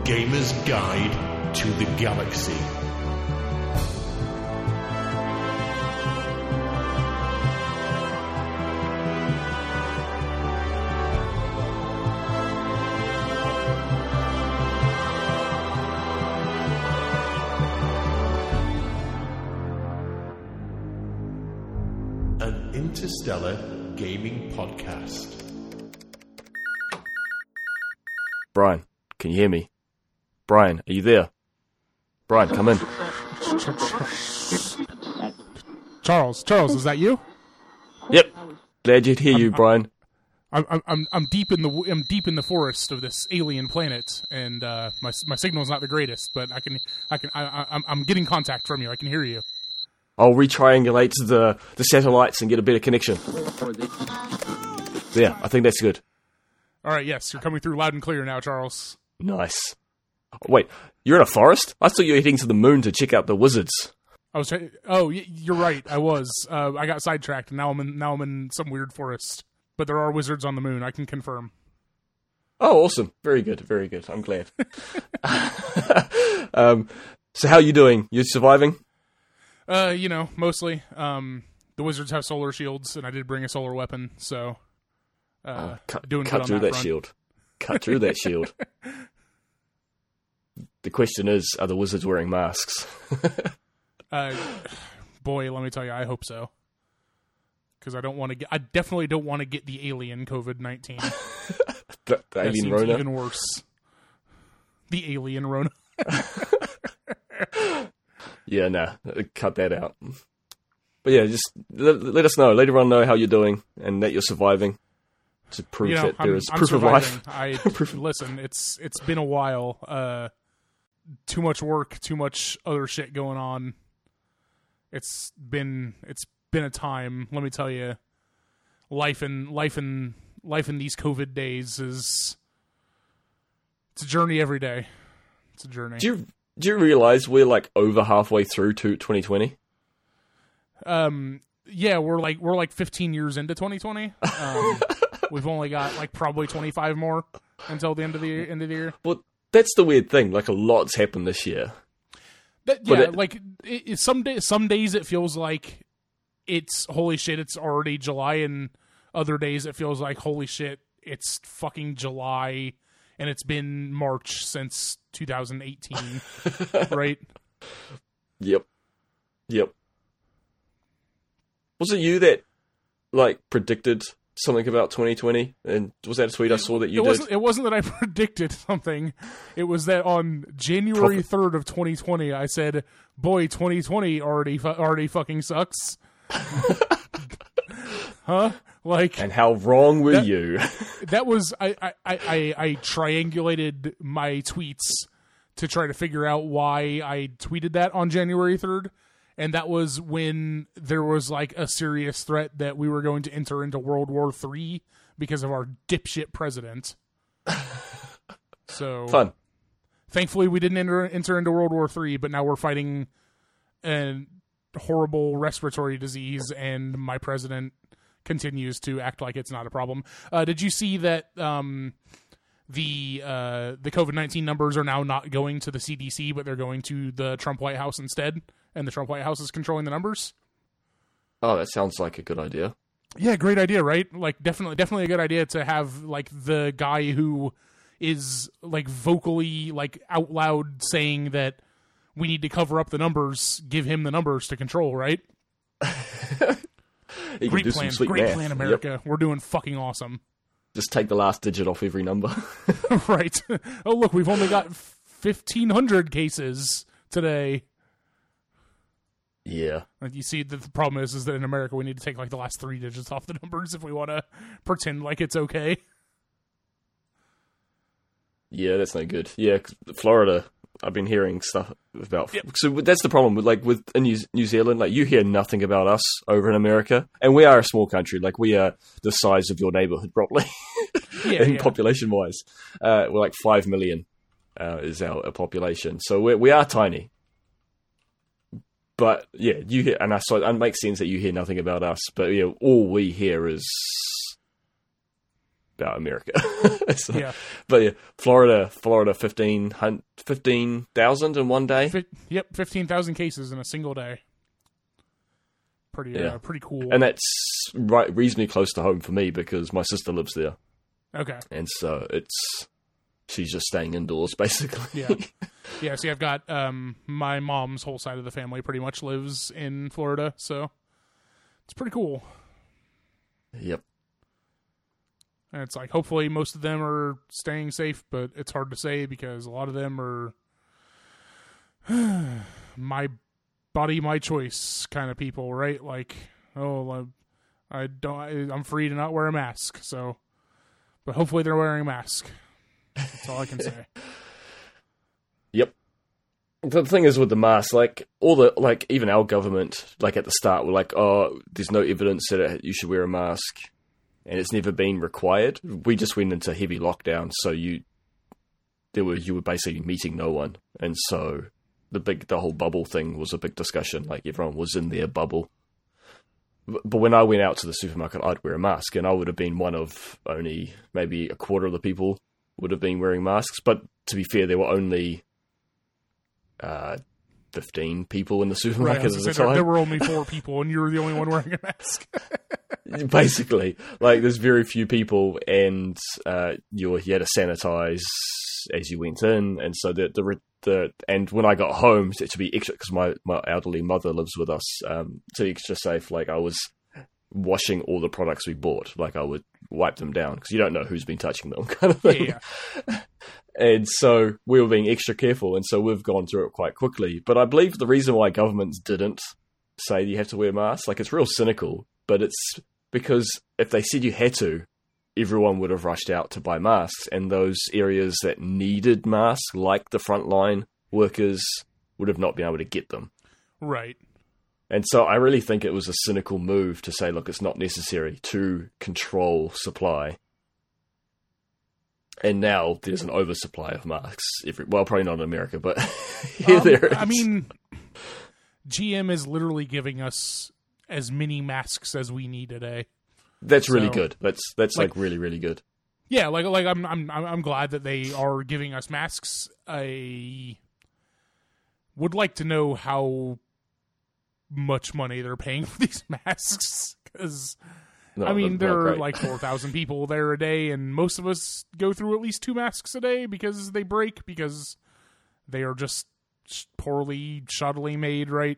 Gamer's Guide to the Galaxy. An interstellar gaming podcast. Brian, can you hear me? Brian, are you there? Brian, come in. Charles, is that you? Yep. Glad to hear you, Brian. I'm deep in the forest of this alien planet, and my signal's not the greatest, but I'm getting contact from you. I can hear you. I'll retriangulate the satellites and get a better connection. Yeah, I think that's good. All right, yes, you're coming through loud and clear now, Charles. Nice. Wait, you're in a forest? I thought you were heading to the moon to check out the wizards. You're right. I was. I got sidetracked, and now I'm in some weird forest. But there are wizards on the moon. I can confirm. Oh, awesome! Very good, very good. I'm glad. So, how are you doing? You surviving? Mostly. The wizards have solar shields, and I did bring a solar weapon, so doing cut through that front. shield. Cut through that shield. The question is, are the wizards wearing masks? Boy, let me tell you, I hope so. Because I definitely don't want to get the alien COVID-19. the alien Rona? Even worse. The alien Rona. Yeah, nah, cut that out. But yeah, just let us know. Let everyone know how you're doing and that you're surviving. To prove that there is proof of life. Listen, it's been a while. Too much work, too much other shit going on. It's been a time. Let me tell you, life in these COVID days it's a journey every day. It's a journey. Do you realize we're like over halfway through to 2020? Yeah, we're like 15 years into 2020. We've only got like probably 25 more until the end of the year. Well, that's the weird thing. Like a lot's happened this year. Some days it feels like it's holy shit, it's already July, and other days it feels like holy shit, it's fucking July, and it's been March since 2018, right? Yep. Was it you that like predicted something about 2020? And was that a tweet I saw that you did? It wasn't that I predicted something. It was that on January 3rd of 2020, I said, "Boy, 2020 already fucking sucks." Huh? Like, and how wrong were you? That was I triangulated my tweets to try to figure out why I tweeted that on January 3rd. And that was when there was like a serious threat that we were going to enter into World War III because of our dipshit president. So fun. Thankfully, we didn't enter into World War III, but now we're fighting a horrible respiratory disease, and my president continues to act like it's not a problem. Did you see that the COVID-19 numbers are now not going to the CDC, but they're going to the Trump White House instead? And the Trump White House is controlling the numbers? Oh, that sounds like a good idea. Yeah, great idea, right? Like, definitely a good idea to have, like, the guy who is, like, vocally, like, out loud saying that we need to cover up the numbers, give him the numbers to control, right? Great plan, America. Yep. We're doing fucking awesome. Just take the last digit off every number. Right. Oh, look, we've only got 1,500 cases today. Yeah. You see, the problem is that in America we need to take like the last 3 digits off the numbers if we want to pretend like it's okay. Yeah, that's no good. Yeah, Florida, I've been hearing stuff about. Yep. So that's the problem with in New Zealand. Like, you hear nothing about us over in America, and we are a small country. Like, we are the size of your neighborhood, probably, population wise. We're like 5 million is our population, so we are tiny. But yeah, you hear, and so it makes sense that you hear nothing about us. But yeah, all we hear is about America. So, Yeah. But yeah, Florida, 15,000 in one day. Yep, 15,000 cases in a single day. Pretty cool. And that's reasonably close to home for me because my sister lives there. Okay. And so she's just staying indoors, basically. Yeah. Yeah, see, I've got my mom's whole side of the family pretty much lives in Florida, so it's pretty cool. Yep. And it's like, hopefully most of them are staying safe, but it's hard to say because a lot of them are my body, my choice kind of people, right? Like, I'm free to not wear a mask, so, but hopefully they're wearing a mask. That's all I can say. Yep. The thing is with the mask, even our government, like at the start, were like, oh, there's no evidence that you should wear a mask, and it's never been required. We just went into heavy lockdown, so you were basically meeting no one, and so the whole bubble thing was a big discussion. Like everyone was in their bubble. But when I went out to the supermarket, I'd wear a mask, and I would have been one of only maybe a quarter of the people would have been wearing masks. But to be fair, there were only 15 people in the supermarket at the time. There were only 4 people, and you were the only one wearing a mask. Basically, like there's very few people, and you had to sanitize as you went in, and so and when I got home to be extra, because my elderly mother lives with us, to be extra safe, like I was washing all the products we bought, like I would wipe them down because you don't know who's been touching them, kind of thing. Yeah. And so we were being extra careful, and so we've gone through it quite quickly. But I believe the reason why governments didn't say you have to wear masks, like it's real cynical, but it's because if they said you had to, everyone would have rushed out to buy masks, and those areas that needed masks, like the frontline workers, would have not been able to get them. Right. And so I really think it was a cynical move to say, look, it's not necessary to control supply. And now there's an oversupply of masks. Probably not in America, but here there is. I mean, GM is literally giving us as many masks as we need today. That's really good. That's like really, really good. Yeah, like I'm glad that they are giving us masks. I would like to know how much money they're paying for these masks, because there are like 4,000 people there a day, and most of us go through at least 2 masks a day because they break, because they are just poorly, shoddily made, right?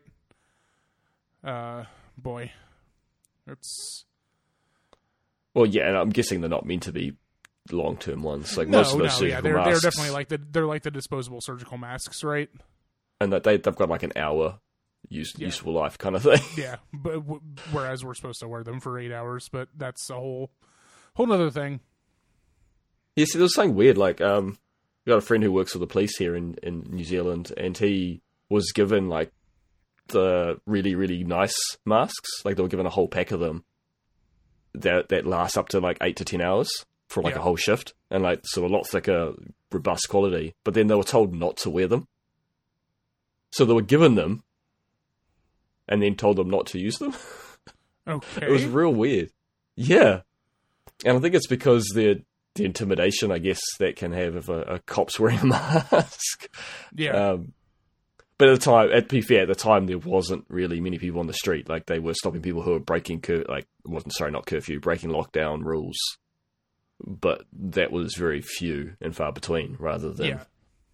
Boy, it's... Well, yeah, and I'm guessing they're not meant to be long-term ones. Like most of those surgical masks, they're definitely like the disposable surgical masks, right? And that they've got like an hour useful life kind of thing. Yeah, but whereas we're supposed to wear them for 8 hours, but that's a whole other thing. Yeah, see, there's something weird. Like, we got a friend who works for the police here in New Zealand, and he was given like the really, really nice masks. Like they were given a whole pack of them that lasts up to like 8 to 10 hours for like a whole shift, and like sort of a lot thicker, robust quality. But then they were told not to wear them, so they were given them, and then told them not to use them. Okay, it was real weird. Yeah, and I think it's because the intimidation, I guess, that can have if a cop's wearing a mask. Yeah. But at the time, there wasn't really many people on the street. Like, they were stopping people who were breaking breaking lockdown rules. But that was very few and far between, rather than... Yeah.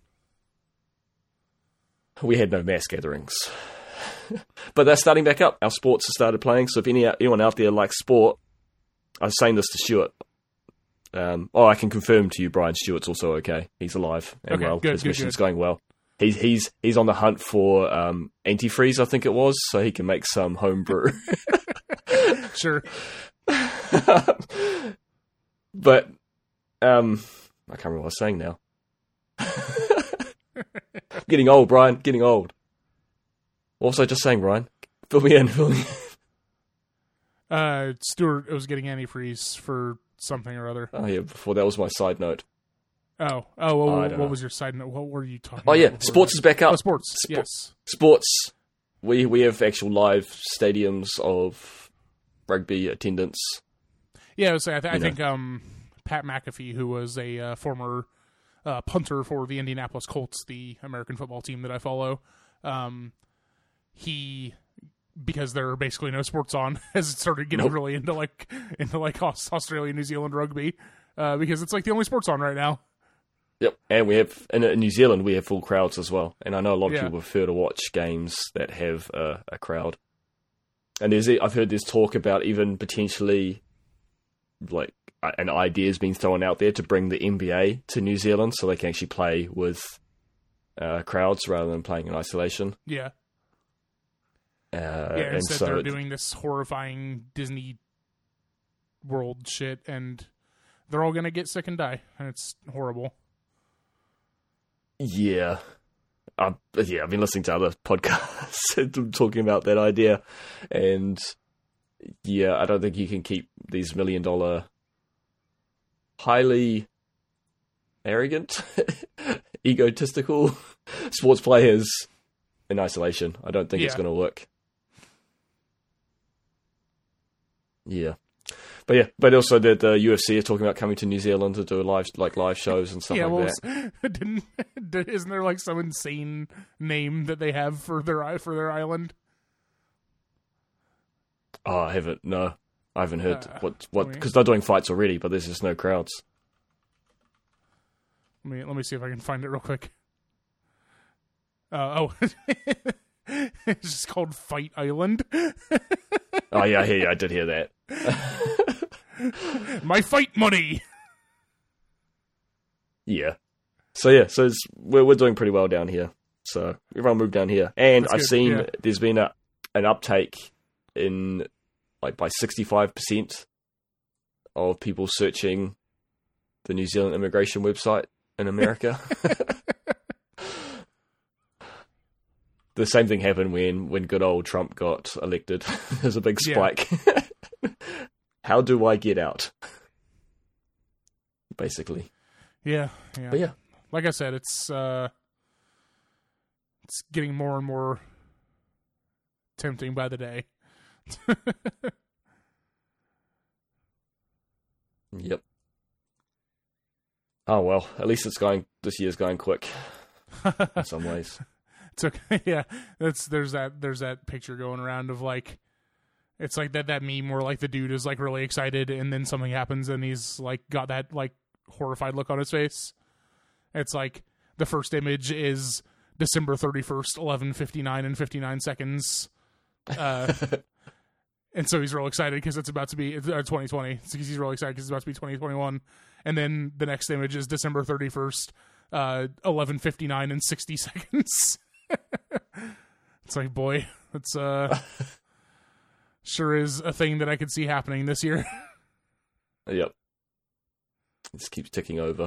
We had no mass gatherings. But they're starting back up. Our sports have started playing, so if anyone out there likes sport... I was saying this to Stuart. I can confirm to you, Brian, Stuart's also okay. He's alive and well. His mission's going well. He's on the hunt for antifreeze, I think it was, so he can make some home brew. Sure. But I can't remember what I was saying now. Getting old, Brian. Getting old. What was I just saying, Brian? Fill me in. Stuart was getting antifreeze for something or other. Oh yeah, before that was my side note. What was your side note? What were you talking about? Oh yeah, sports is back up. Oh, sports, yes. Sports. We have actual live stadiums of rugby attendance. Yeah, so I think Pat McAfee, who was a former punter for the Indianapolis Colts, the American football team that I follow. He, because there are basically no sports on, has started getting really into Australia, New Zealand rugby, because it's like the only sports on right now. Yep, and we have in New Zealand we have full crowds as well, and I know a lot of people prefer to watch games that have a crowd. And I've heard there's talk about even potentially like an idea is being thrown out there to bring the NBA to New Zealand so they can actually play with crowds rather than playing in isolation. Yeah. And instead so they're doing this horrifying Disney World shit, and they're all going to get sick and die, and it's horrible. Yeah. I've been listening to other podcasts talking about that idea, and I don't think you can keep these $1 million highly arrogant, egotistical sports players in isolation. I don't think it's going to work. Yeah. But also the UFC are talking about coming to New Zealand to do live shows and stuff like that. Isn't there like some insane name that they have for their island? Oh, I haven't. No, I haven't heard what because they're doing fights already, but there's just no crowds. Let me see if I can find it real quick. It's just called Fight Island. Oh yeah, I did hear that. My fight money. Yeah. So we're doing pretty well down here. So everyone moved down here, and I've seen there's been an uptake in like by 65% of people searching the New Zealand immigration website in America. The same thing happened when good old Trump got elected. There's a big spike. How do I get out? Basically. Yeah. But yeah. Like I said, it's getting more and more tempting by the day. Yep. Oh well, at least this year's going quick in some ways. It's okay. Yeah. There's that picture going around of like, it's like that meme where like the dude is like really excited and then something happens and he's like got that like horrified look on his face. It's like the first image is December 31st, 11:59 and 59 seconds. And so he's real excited because it's about to be 2020. He's real excited because it's about to be 2021. And then the next image is December 31st, 11:59 and 60 seconds. It's like, boy, that's sure is a thing that I could see happening this year. Yep. It just keeps ticking over.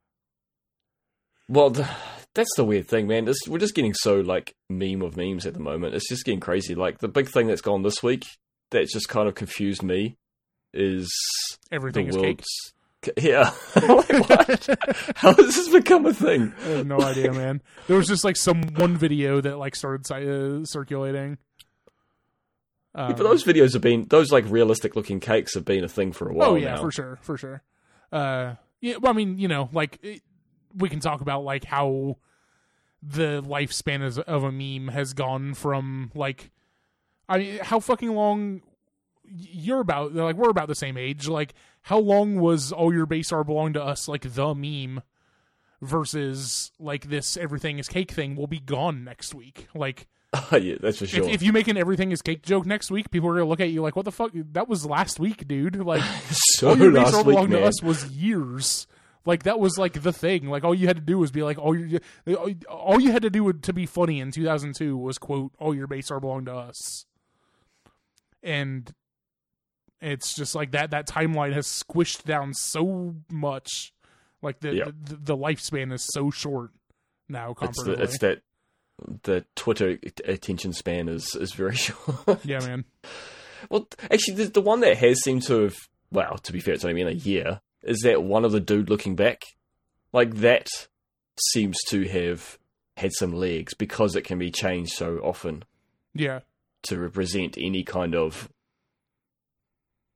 Well, that's the weird thing, man. We're just getting so, like, meme of memes at the moment. It's just getting crazy. Like, the big thing that's gone this week that's just kind of confused me is... Everything is cake. Yeah. What? How has this become a thing? I have no idea, man. There was just, like, one video that, like, started circulating. But those videos have been... Those, like, realistic-looking cakes have been a thing for a while now. For sure. Yeah, well, I mean, you know, like... we can talk about like how the lifespan of a meme has gone from like, I mean, how fucking long we're about the same age. Like, how long was All Your Base Are Belong to Us, like the meme, versus like this Everything is Cake thing will be gone next week. Like, yeah, that's for sure. If you make an Everything is Cake joke next week, people are gonna look at you like, what the fuck? That was last week, dude. Like, so All Your Base Are last week, Belong man. to Us was years. Like, that was, like, the thing. Like, all you had to do was be like, all you had to do to be funny in 2002 was, quote, All Your Base Are Belong to Us. And it's just like that timeline has squished down so much. Like, the lifespan is so short now, comparatively. It's that the Twitter attention span is very short. Yeah, man. Well, actually, the one that has seemed to have, well, to be fair, it's only been a year, is that one of the dude looking back. Like, that seems to have had some legs because it can be changed so often. Yeah. To represent any kind of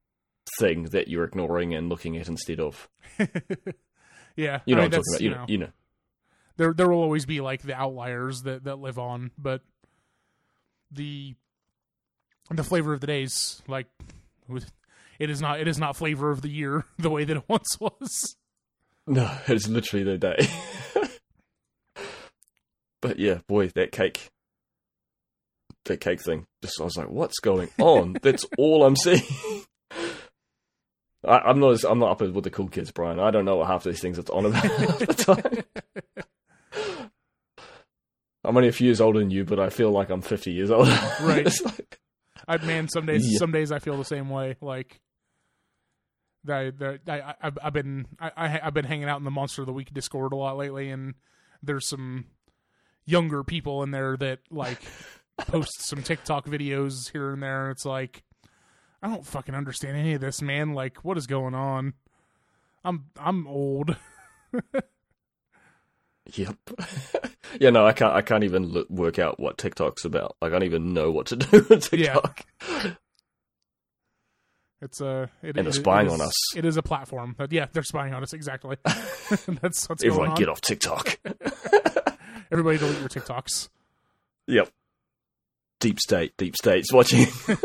thing that you're ignoring and looking at instead of. Yeah, You know what I'm talking about. You know. There will always be like the outliers that live on, but the flavor of the days, like, it is not flavor of the year the way that it once was. No, it's literally the day. But yeah, boy, that cake thing. Just I was like, what's going on? That's all I'm seeing. I'm not up with the cool kids, Brian. I don't know what half of these things it's on about half the time. I'm only a few years older than you, but I feel like I'm 50 years older. Right. It's like, some days I feel the same way. Like, I've been hanging out in the Monster of the Week Discord a lot lately, and there's some younger people in there that like post some TikTok videos here and there. And it's like, I don't fucking understand any of this, man. Like, what is going on? I'm old. Yep. Yeah, no, I can't even work out what TikTok's about. Like, I don't even know what to do with TikTok. Yeah. It's they're spying on us. It is a platform. Yeah, they're spying on us, exactly. That's what's Everyone going on. get off TikTok. Everybody delete your TikToks. Yep. Deep State's watching.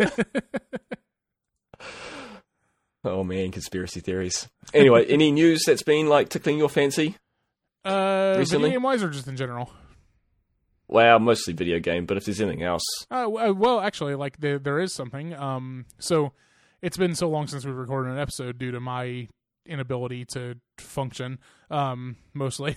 Oh man, conspiracy theories. Anyway, any news that's been like tickling your fancy? Recently? Video game wise or just in general? Well, mostly video game, but if there's anything else. Well, actually, like there is something. So it's been so long since we recorded an episode due to my inability to function, mostly.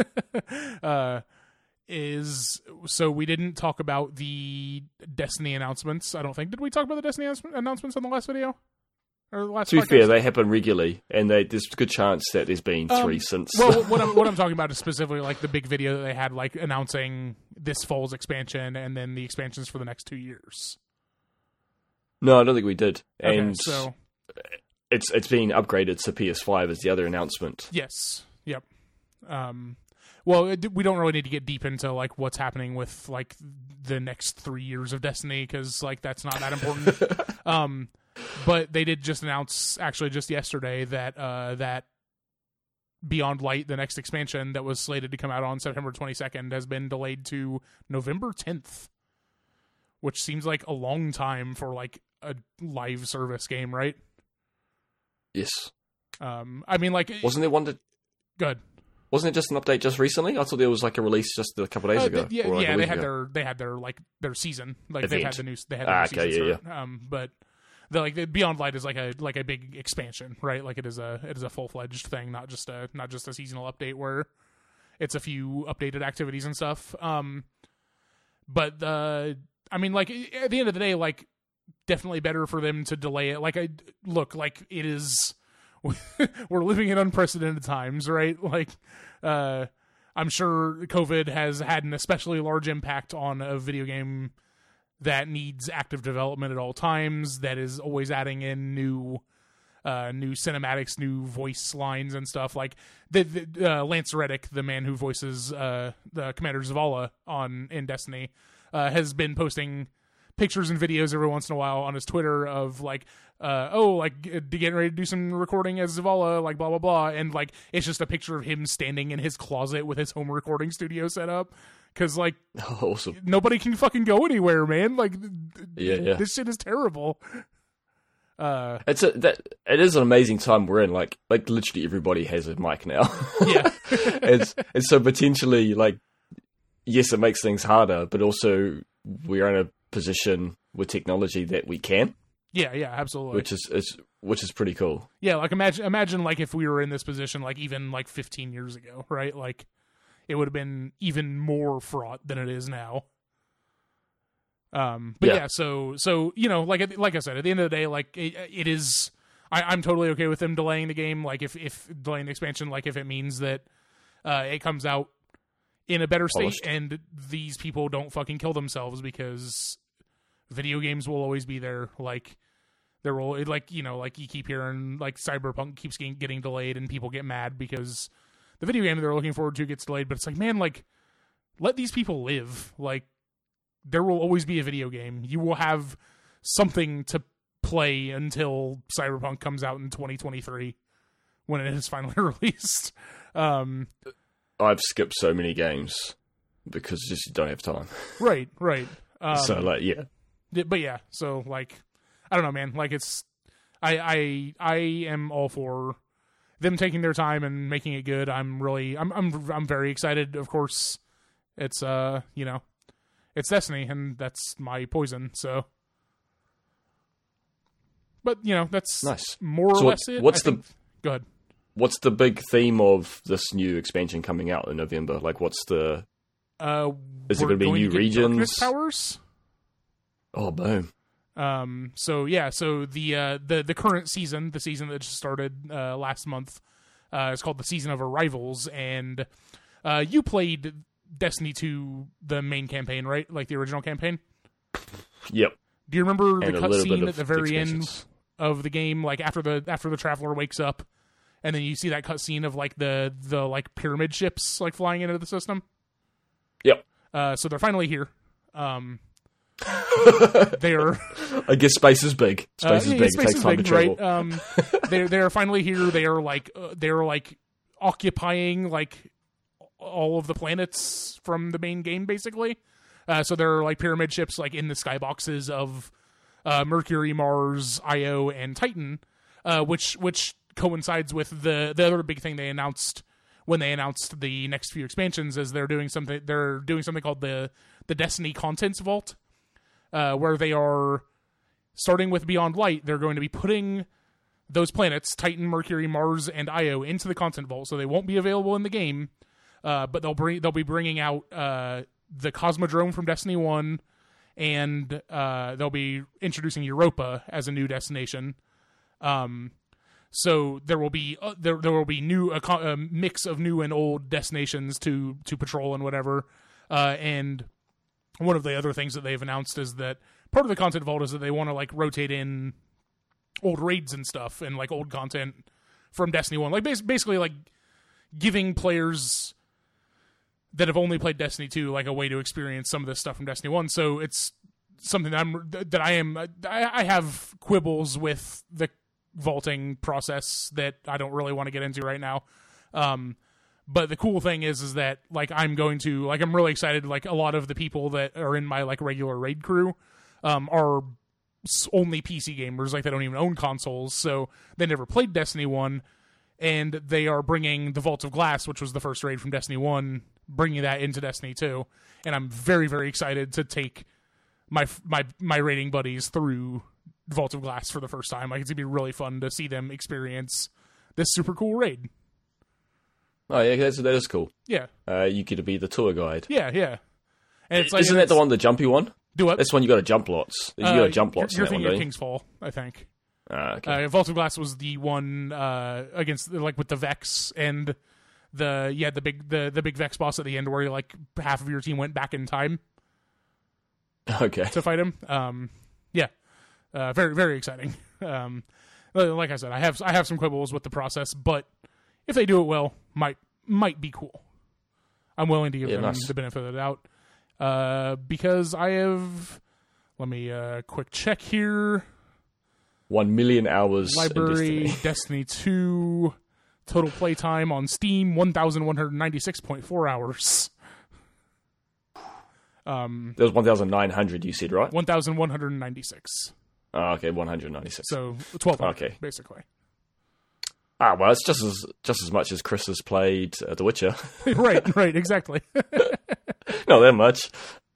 So we didn't talk about the Destiny announcements, I don't think. Did we talk about the Destiny announcements on the last video? Or the last To be podcast? fair, they happen regularly, and there's a good chance that there's been 3 since. Well, what I'm talking about is specifically like the big video that they had, like announcing this fall's expansion and then the expansions for the next 2 years. No, I don't think we did. Okay, And so it's been upgraded to PS5 as the other announcement. yes, yep. Well, we don't really need to get deep into like what's happening with like the next 3 years of Destiny because like that's not that important. But they did just announce, actually just yesterday, that that Beyond Light, the next expansion that was slated to come out on September 22nd, has been delayed to November 10th, which seems like a long time for like a live service game, right? Yes. I mean, like, Wasn't there one that? good. Wasn't it just an update just recently? I thought there was like a release just a couple of days ago. Yeah, or like a they week had ago. their season, like Event. they had the new season yeah. start. But the Beyond Light is like a big expansion, right? Like it is a full-fledged thing, not just a seasonal update where it's a few updated activities and stuff. But I mean, like at the end of the day, like definitely better for them to delay it. Like like it is. We're living in unprecedented times, right? Like, I'm sure COVID has had an especially large impact on a video game that needs active development at all times, that is always adding in new cinematics, new voice lines and stuff. Like Lance Reddick, the man who voices the Commander Zavala in Destiny, has been posting pictures and videos every once in a while on his Twitter of like, getting ready to do some recording as Zavala, like blah blah blah, and like it's just a picture of him standing in his closet with his home recording studio set up, because like Awesome. nobody can fucking go anywhere, man. Like, Yeah. this shit is terrible. It is an amazing time we're in. Like literally everybody has a mic now. Yeah. and so potentially, like, yes, it makes things harder, but also we're in a position with technology that we can. Yeah, absolutely. Which is pretty cool. Yeah, like imagine like if we were in this position like even like 15 years ago, right? Like it would have been even more fraught than it is now. But yeah, so you know, like I said, at the end of the day, like it is. I'm totally okay with them delaying the game. Like if delaying the expansion, like if it means that it comes out in a better state Polished. and these people don't fucking kill themselves, because video games will always be there. Like there will, like, you know, like you keep hearing like Cyberpunk keeps getting delayed and people get mad because the video game they're looking forward to gets delayed. But it's like, man, like let these people live. Like there will always be a video game. You will have something to play until Cyberpunk comes out in 2023 when it is finally released. I've skipped so many games because just don't have time. Right. So like, yeah. But yeah, so like, I don't know, man. Like I am all for them taking their time and making it good. I'm very excited. Of course, it's it's Destiny, and that's my poison. So, but that's nice. More or less it. Go ahead. What's the big theme of this new expansion coming out in November? Like, what's the? Is it going to be new regions? Powers. Oh, boom. So the current season, the season that just started last month, is called the Season of Arrivals, and you played Destiny 2, the main campaign, right? Like the original campaign? Yep. Do you remember the cutscene at the very end of the game, like after the Traveler wakes up, and then you see that cutscene of like the like pyramid ships like flying into the system? Yep. So they're finally here. They are. I guess space is big. Space is big. Space it takes time big, to travel. Right? They are finally here. They are like occupying like all of the planets from the main game, basically. So there are like pyramid ships like in the skyboxes of Mercury, Mars, Io, and Titan, which coincides with the other big thing they announced when they announced the next few expansions. Is they're doing something called the Destiny Contents Vault. Where they are starting with Beyond Light, they're going to be putting those planets, Titan, Mercury, Mars, and Io, into the Content Vault, so they won't be available in the game. But they'll be bringing out the Cosmodrome from Destiny 1, and they'll be introducing Europa as a new destination. So there will be a mix of new and old destinations to patrol and whatever, and one of the other things that they've announced is that part of the Content Vault is that they want to like rotate in old raids and stuff and like old content from Destiny 1. Like basically like giving players that have only played Destiny 2 like a way to experience some of this stuff from Destiny 1. So it's something that I have quibbles with the vaulting process that I don't really want to get into right now. But the cool thing is that like I'm really excited. Like a lot of the people that are in my like regular raid crew are only PC gamers. Like they don't even own consoles, so they never played Destiny 1, and they are bringing the Vault of Glass, which was the first raid from Destiny 1, bringing that into Destiny 2. And I'm very, very excited to take my raiding buddies through Vault of Glass for the first time. Like it's gonna be really fun to see them experience this super cool raid. Oh yeah, that is cool. Yeah. You get to be the tour guide. Yeah. And it's like, isn't that the one, the jumpy one? Do what? That's one you got to jump lots. You got to jump lots. You're in that thinking one, of King's Fall, I think. Okay. Vault of Glass was the one against like with the Vex and the big Vex boss at the end where like half of your team went back in time. Okay. To fight him. Very, very exciting. Like I said, I have some quibbles with the process, but if they do it well, might be cool. I'm willing to give them the benefit of the doubt. Because I have... Let me quick check here. 1 million hours Library, in Destiny 2, total playtime on Steam, 1,196.4 hours. There was 1,900 you said, right? 1,196. Oh, okay, 196. So 1,200, okay. Basically. Well, it's just as much as Chris has played The Witcher. right, exactly. Not that much.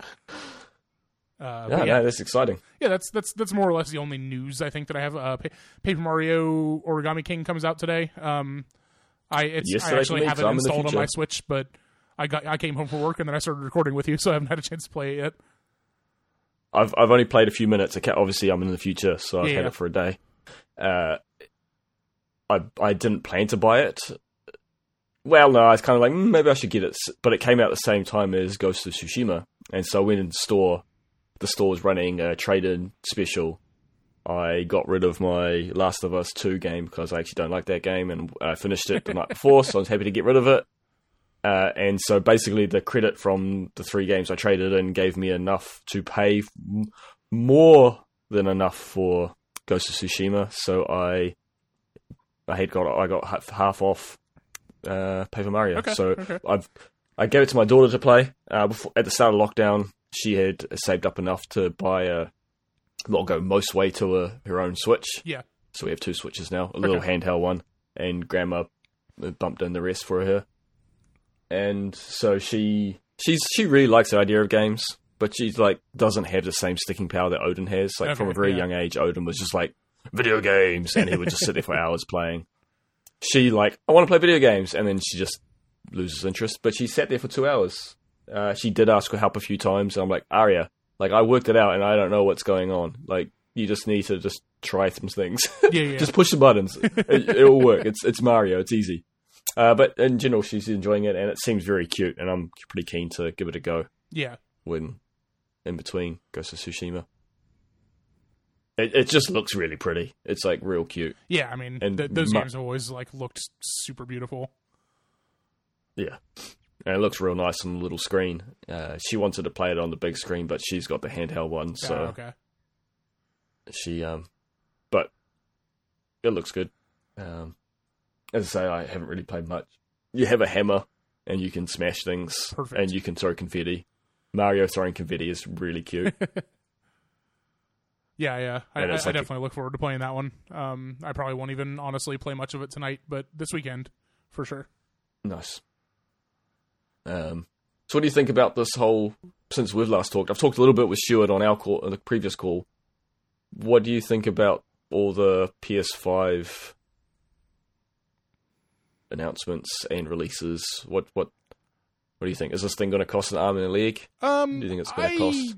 No, that's exciting. Yeah, that's more or less the only news I think that I have. Paper Mario Origami King comes out today. I actually have it installed on my Switch, but I came home from work and then I started recording with you, so I haven't had a chance to play it yet. I've only played a few minutes. Obviously, I'm in the future, so I've had it for a day. I didn't plan to buy it. Well, no, I was kind of like, maybe I should get it. But it came out at the same time as Ghost of Tsushima. And so I went in the store. The store was running a trade-in special. I got rid of my Last of Us 2 game because I actually don't like that game. And I finished it the night before, so I was happy to get rid of it. And so basically the credit from the 3 games I traded in gave me enough to pay more than enough for Ghost of Tsushima, so I got half off Paper Mario. Okay, So okay. I gave it to my daughter to play. Before, at the start of lockdown, she had saved up enough to buy go most way to her own Switch. Yeah. So we have 2 Switches now, a little handheld one, and Grandma bumped in the rest for her. And so she really likes the idea of games, but she's like doesn't have the same sticking power that Odin has. Like from a very young age, Odin was just like video games, and he would just sit there for hours playing. She I want to play video games, and then she just loses interest. But she sat there for 2 hours. She did ask for help a few times, and I'm like, Arya, like I worked it out, and I don't know what's going on. Like you just need to just try some things. Yeah. Just push the buttons. It'll work. It's Mario. It's easy. But in general, she's enjoying it, and it seems very cute, and I'm pretty keen to give it a go. Yeah. When in between Ghost of Tsushima. It just looks really pretty. It's like real cute. Yeah, I mean, And those games have always like looked super beautiful. Yeah. And it looks real nice on the little screen. She wanted to play it on the big screen, but she's got the handheld one, so Okay. she but it looks good. As I say, I haven't really played much. You have a hammer and you can smash things. Perfect. And you can throw confetti. Mario throwing confetti is really cute. Yeah. I And it's like definitely look forward to playing that one. I probably won't even honestly play much of it tonight, but this weekend for sure. Nice. So what do you think about this whole, since we've last talked, I've talked a little bit with Stuart on our call, on the previous call. What do you think about all the PS5 announcements and releases? What do you think? Is this thing going to cost an arm and a leg? Do you think it's going to cost?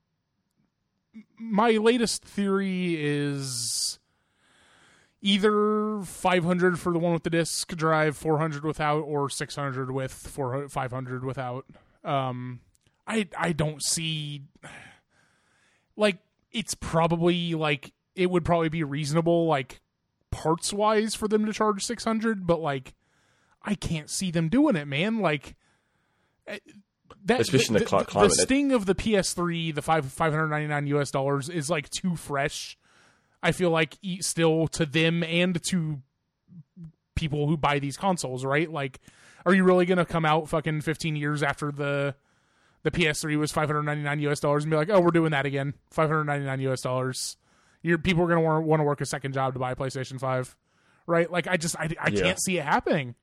My latest theory is either 500 for the one with the disc drive, 400 without, or 600 with 500 without. I don't see, like, it's probably like it would probably be reasonable, like parts wise, for them to charge 600, but like I can't see them doing it, man. Like that, especially in the climate. The sting of the PS3, the $599 is like too fresh. I feel like still to them and to people who buy these consoles, right? Like, are you really gonna come out fucking 15 years after the PS3 was $599 and be like, oh, we're doing that again, $599? People are gonna want to work a second job to buy a PlayStation 5, right? Like, I can't see it happening.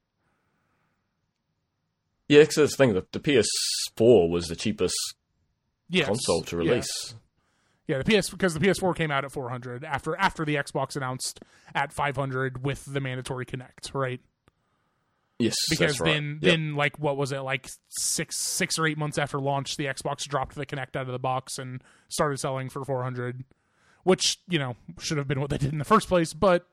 Yeah, because that's the thing. The PS4 was the cheapest Yes. console to release. Yeah, because the PS4 came out at 400 after the Xbox announced at 500 with the mandatory Kinect, right? Yes, Because that's right. then like what was it, like six or 8 months after launch, the Xbox dropped the Kinect out of the box and started selling for 400, which should have been what they did in the first place, but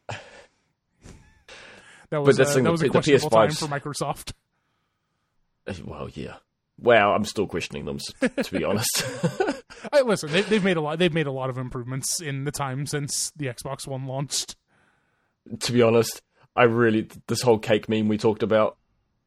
that was a questionable time for Microsoft. Well, yeah. Well, I'm still questioning them, to be honest. Listen, they've made a lot of improvements in the time since the Xbox One launched. To be honest, this whole cake meme we talked about,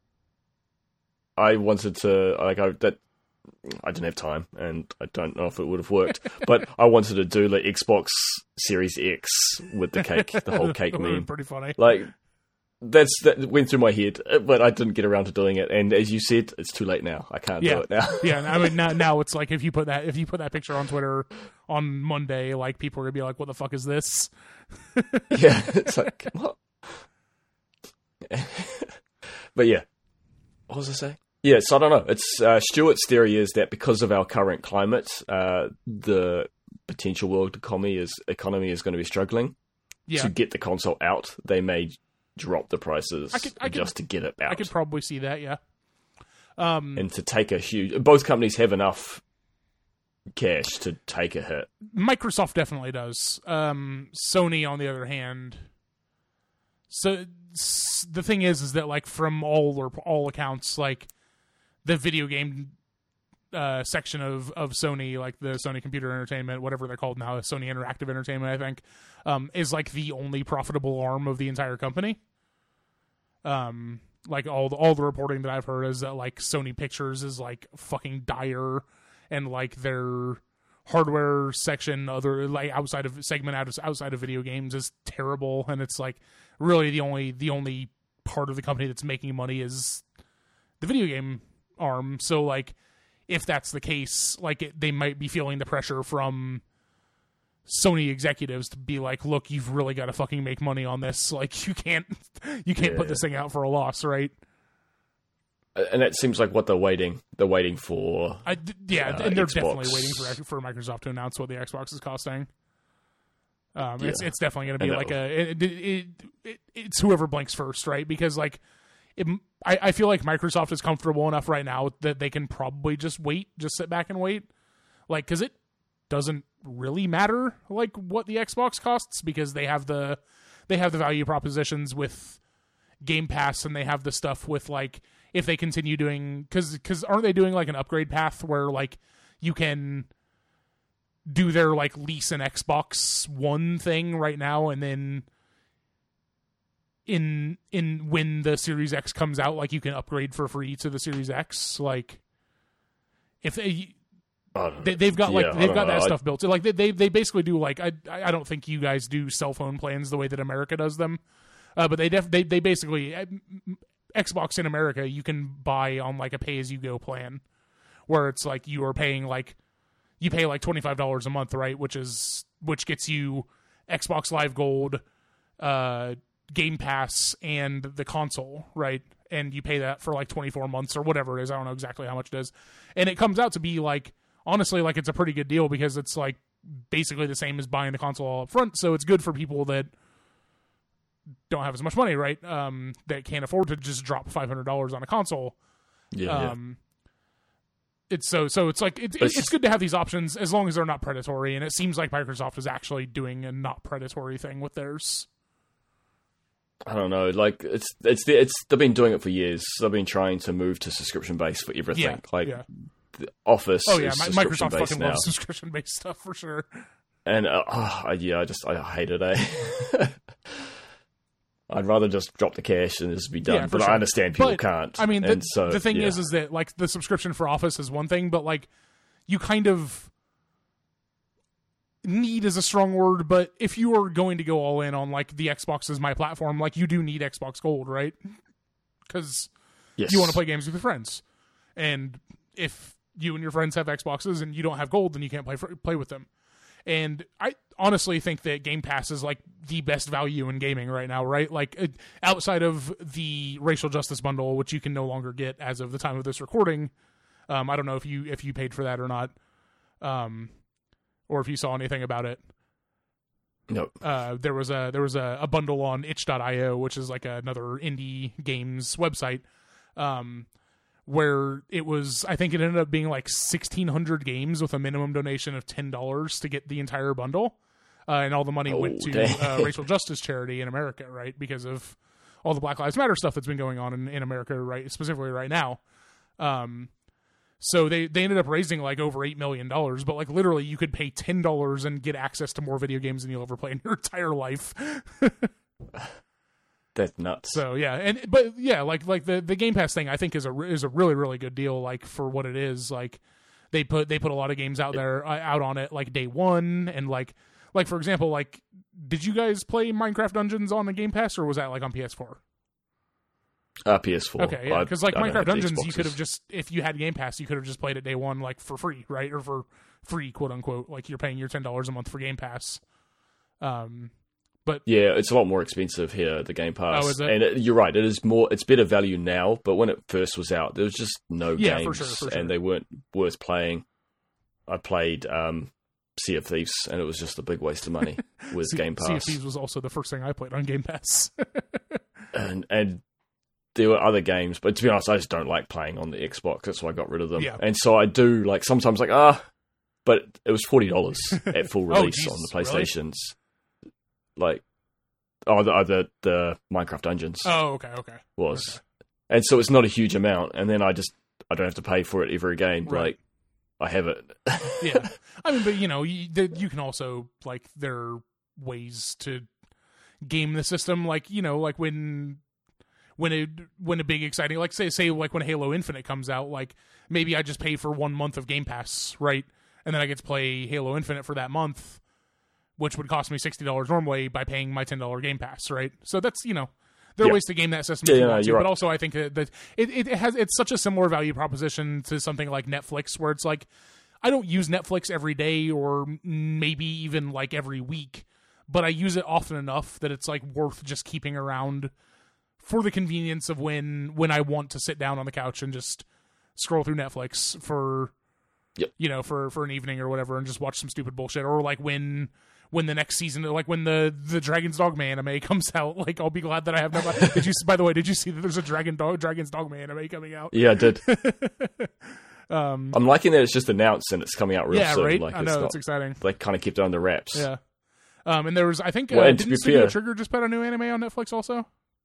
I wanted to, I didn't have time, and I don't know if it would have worked, but I wanted to do like Xbox Series X with the cake, the whole cake meme. Pretty funny. Like, that went through my head, but I didn't get around to doing it. And as you said, it's too late now. I can't do it now. Yeah, I mean now it's like if you put that picture on Twitter on Monday, like people are gonna be like, "What the fuck is this?" Yeah, it's like what? But yeah, what was I saying? Yeah, so I don't know. It's Stuart's theory is that because of our current climate, the potential world economy is going to be struggling. Yeah. To get the console out, they may drop the prices just to get it out. I could probably see that, yeah. And to take a huge... Both companies have enough cash to take a hit. Microsoft definitely does. Sony, on the other hand... So, the thing is that, like, from all accounts, like, the video game section of Sony, like the Sony Computer Entertainment, whatever they're called now, Sony Interactive Entertainment, I think, is like the only profitable arm of the entire company. Like all the reporting that I've heard is that like Sony Pictures is like fucking dire, and like their hardware section, other like outside of video games is terrible, and it's like really the only part of the company that's making money is the video game arm. So like if that's the case, like they might be feeling the pressure from Sony executives to be like, look, you've really got to fucking make money on this. Like you can't put this thing out for a loss, right? And that seems like what they're waiting for. And they're Xbox. definitely waiting for Microsoft to announce what the Xbox is costing. It's definitely going to be like it's whoever blinks first, right? Because like I feel like Microsoft is comfortable enough right now that they can probably just sit back and wait, like because it doesn't really matter like what the Xbox costs because they have the value propositions with Game Pass and they have the stuff with like if they continue doing because aren't they doing like an upgrade path where like you can do their like lease an Xbox One thing right now and then in when the Series X comes out like you can upgrade for free to the Series X like if they've got that stuff built like they basically do like I don't think you guys do cell phone plans the way that America does them but they basically Xbox in America you can buy on like a pay as you go plan where it's like you are paying like you pay like $25 a month, right? Which gets you Xbox Live Gold, Game Pass, and the console, right? And you pay that for like 24 months or whatever it is. I don't know exactly how much it is. And it comes out to be like, honestly, like it's a pretty good deal because it's like basically the same as buying the console all up front. So it's good for people that don't have as much money, right? That can't afford to just drop $500 on a console. Yeah. It's it's like it's good to have these options as long as they're not predatory, and it seems like Microsoft is actually doing a not predatory thing with theirs. I don't know, like they've been doing it for years. They've been trying to move to subscription based for everything. The Office. Oh yeah, is Microsoft fucking now. loves subscription based stuff for sure. And I hate it. I'd rather just drop the cash and just be done. Yeah, but sure. I understand people can't. I mean, the thing is that like the subscription for Office is one thing, but like you kind of need is a strong word, but if you are going to go all in on like the Xbox is my platform, like you do need Xbox Gold, right? Because you want to play games with your friends, and if you and your friends have Xboxes and you don't have Gold, then you can't play with them. And I honestly think that Game Pass is like the best value in gaming right now, right? Like outside of the racial justice bundle, which you can no longer get as of the time of this recording. I don't know if you paid for that or not, or if you saw anything about it. Nope. There was a bundle on itch.io, which is like another indie games website, where it was, I think it ended up being like 1,600 games with a minimum donation of $10 to get the entire bundle. And all the money went to racial justice charity in America, right? Because of all the Black Lives Matter stuff that's been going on in America, right? Specifically right now. So they ended up raising like over $8 million, but like literally you could pay $10 and get access to more video games than you'll ever play in your entire life. That's nuts. So yeah, but like the Game Pass thing I think is a really really good deal like for what it is. Like they put a lot of games out on it like day one, and like for example, like did you guys play Minecraft Dungeons on the Game Pass, or was that like on PS4? PS4. Okay, yeah, because like Minecraft Dungeons, you could have just, if you had Game Pass, you could have just played it day one like for free, right? Or for free, quote unquote. Like you're paying your $10 a month for Game Pass. But yeah, it's a lot more expensive here, the Game Pass. Oh, is it? And you're right, it's better value now, but when it first was out, there was just no games, for sure. And they weren't worth playing. I played Sea of Thieves, and it was just a big waste of money with Game Pass. Sea of Thieves was also the first thing I played on Game Pass. and there were other games, but to be honest, I just don't like playing on the Xbox. That's why I got rid of them. Yeah. And so I do, like, sometimes like, but it was $40 at full release on the PlayStations. Really? Like, the Minecraft Dungeons. Oh, okay. Was. Okay. And so it's not a huge amount, and then I don't have to pay for it every game. Right. Like, I have it. Yeah. I mean, but, you can also, like, there are ways to game the system, like, like when a big exciting, like say like when Halo Infinite comes out, like maybe I just pay for 1 month of Game Pass, right? and then I get to play Halo Infinite for that month, which would cost me $60 normally by paying my $10 Game Pass, right? So that's, there are ways to game that system if you want to, but also I think that it's such a similar value proposition to something like Netflix, where it's like, I don't use Netflix every day or maybe even like every week, but I use it often enough that it's like worth just keeping around for the convenience of when I want to sit down on the couch and just scroll through Netflix for, for an evening or whatever and just watch some stupid bullshit. Or like when the next season, like when the Dragon's Dogma anime comes out, like I'll be glad that I have no. By the way, did you see that there's a Dragon's Dogma anime coming out? Yeah, I did. I'm liking that it's just announced and it's coming out real soon. Right. Like, I know, it's exciting. They kind of kept it under wraps. Yeah. And there was, I think, and didn't Studio Trigger just put a new anime on Netflix also?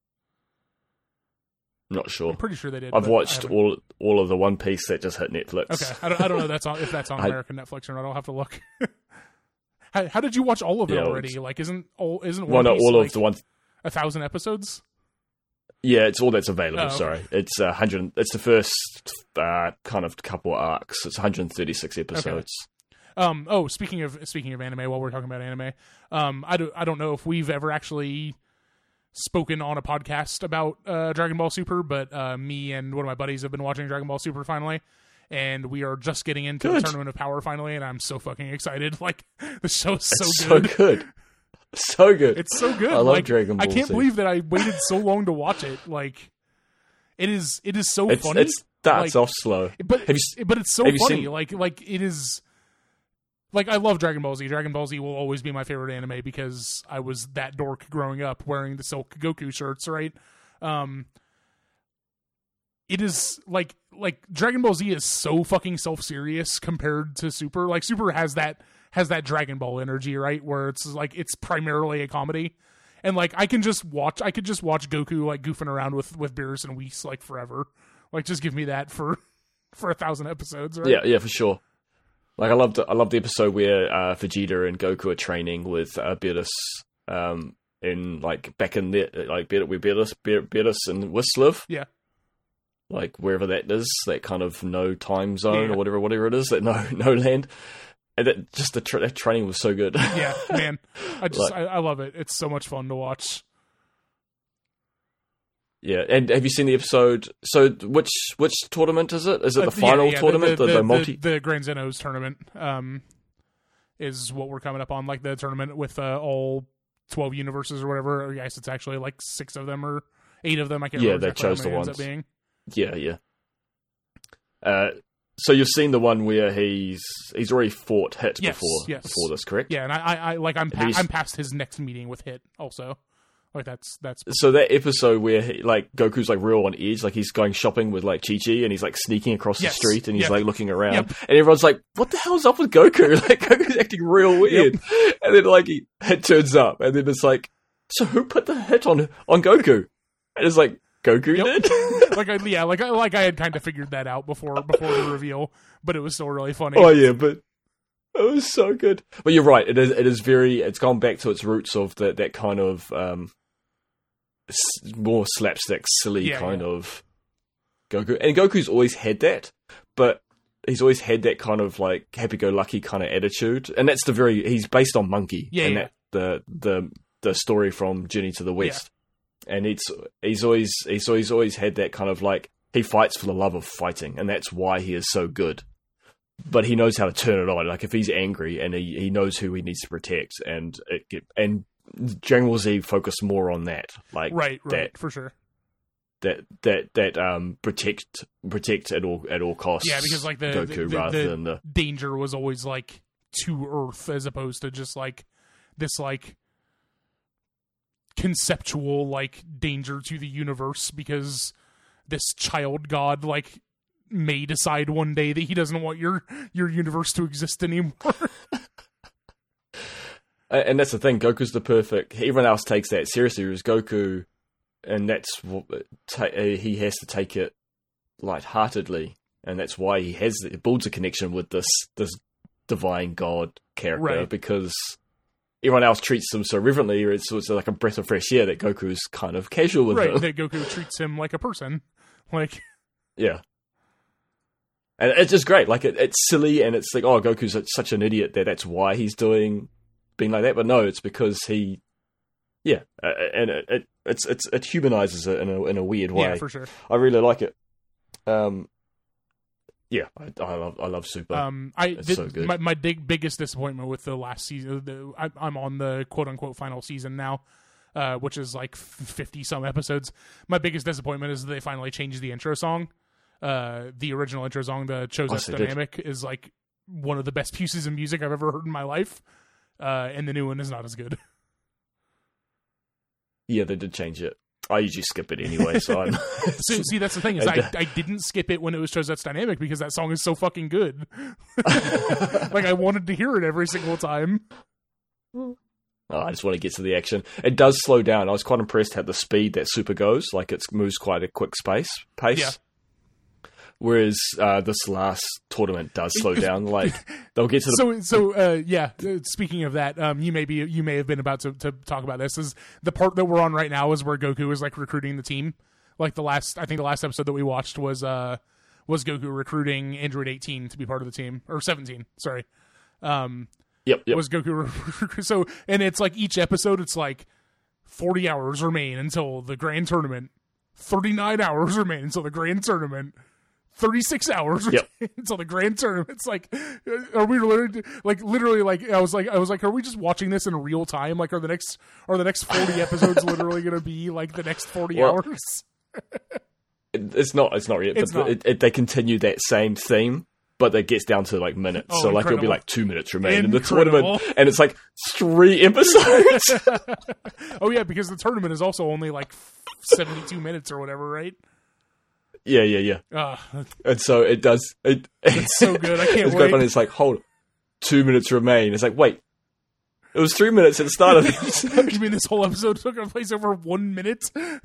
Not sure. I'm pretty sure they did. I've watched all of the One Piece that just hit Netflix. Okay, I don't know if that's on American Netflix or not. I'll have to look. How did you watch all of it already? Like, isn't One Piece all of the ones 1,000 episodes? Yeah, it's all that's available. Okay. Sorry, it's 100. It's the first kind of couple of arcs. It's 136 episodes. Okay. Speaking of anime, while we're talking about anime, I don't know if we've ever actually spoken on a podcast about Dragon Ball Super, but me and one of my buddies have been watching Dragon Ball Super finally, and we are just getting into the Tournament of Power finally, and I'm so fucking excited. Like, the show's so good. So good. It's so good. I love Dragon Ball I can't believe that I waited so long to watch it. Like, it is so funny. It starts off slow. But it's so funny. Like it is. Like, I love Dragon Ball Z. Dragon Ball Z will always be my favorite anime because I was that dork growing up wearing the Silk Goku shirts, right? It is like Dragon Ball Z is so fucking self-serious compared to Super. Like, Super has that Dragon Ball energy, right? Where it's like it's primarily a comedy. And like I could just watch Goku like goofing around with Beerus and Whis like forever. Like, just give me that for 1,000 episodes, right? Yeah, for sure. Like, I loved the episode where Vegeta and Goku are training with Beerus, in like back in the like where Beerus and Whis live. Yeah. Like, wherever that is, that kind of no time zone or whatever it is, that no land. And that just that training was so good. Yeah, man. I love it. It's so much fun to watch. Yeah, and have you seen the episode? So, which tournament is it? Is it the final tournament? The Grand Zenos tournament is what we're coming up on. Like, the tournament with all 12 universes or whatever. Or I guess it's actually like 6 of them or 8 of them. I can't remember. Yeah, they chose the ones. Ends up being. Yeah. So you've seen the one where he's already fought Hit before this, correct? Yeah, and I'm past his next meeting with Hit also. Like, that's so that episode where Goku's like real on edge, like he's going shopping with like Chi-Chi and he's like sneaking across the street and he's like looking around and everyone's like, what the hell's up with Goku? Like, Goku's acting real weird. And then like Hit turns up and then it's like, so who put the hit on Goku? And it's like, Goku did? like I had kind of figured that out before the reveal, but it was still really funny. Oh yeah, but it was so good. But you're right, it's gone back to its roots of that kind of more slapstick, silly kind of Goku. And Goku's always had that, but he's always had that kind of like happy-go-lucky kind of attitude. And that's he's based on Monkey. That the story from Journey to the West. Yeah. And he's always had that kind of like, he fights for the love of fighting, and that's why he is so good. But he knows how to turn it on. Like, if he's angry and he knows who he needs to protect, and Dragon Ball Z focused more on that. Like, right, for sure. That protect at all costs. Yeah, because like Goku rather than the danger was always like to Earth as opposed to just like this like conceptual like danger to the universe, because this child god like may decide one day that he doesn't want your universe to exist anymore. And that's the thing, Goku's the perfect... Everyone else takes that seriously, whereas Goku, and that's what he has to take it lightheartedly, and that's why he builds a connection with this divine god character, right? Because everyone else treats him so reverently, it's like a breath of fresh air that Goku's kind of casual with him. Right, that Goku treats him like a person. Like... Yeah. And it's just great. Like, it's silly, and it's like, oh, Goku's such an idiot that's why he's being like that. But no, it's because he, and it humanizes it in a weird way. Yeah, for sure. I really like it. I love Super. It's so good. My biggest disappointment with the last season. I'm on the quote unquote final season now, which is like 50 some episodes. My biggest disappointment is that they finally changed the intro song. The original intro song, the Chosetsu Dynamic, is like one of the best pieces of music I've ever heard in my life, and the new one is not as good. Yeah, they did change it. I usually skip it anyway, so I'm... See, that's the thing, is I didn't skip it when it was Chosetsu Dynamic because that song is so fucking good. Like, I wanted to hear it every single time. Oh, I just want to get to the action. It does slow down. I was quite impressed at the speed that Super goes. Like, it moves quite a quick pace. Yeah. Whereas this last tournament does slow down. Like, they'll get to the... Speaking of that, you may have been about to talk about this. Is the part that we're on right now is where Goku is like recruiting the team. Like the last episode that we watched was Goku recruiting Android 18 to be part of the team, or 17. Sorry. Yep. Was Goku so, and it's like each episode, it's like 40 hours remain until the grand tournament. 39 hours remain until the grand tournament. 36 hours until the grand tournament. It's like, are we literally like, I was like, are we just watching this in real time? Like, are the next 40 episodes literally going to be like the next 40 hours? It's not yet. They continue that same theme, but it gets down to like minutes. Oh, so like, incredible. It'll be like 2 minutes remain in the tournament, and it's like 3 episodes. Oh yeah, because the tournament is also only like 72 minutes or whatever, right? Yeah. And so it does. It's so good. I can't it's wait. Funny. It's like, hold on, 2 minutes remain. It's like, wait, it was 3 minutes at the start of it. You mean this whole episode took place over 1 minute?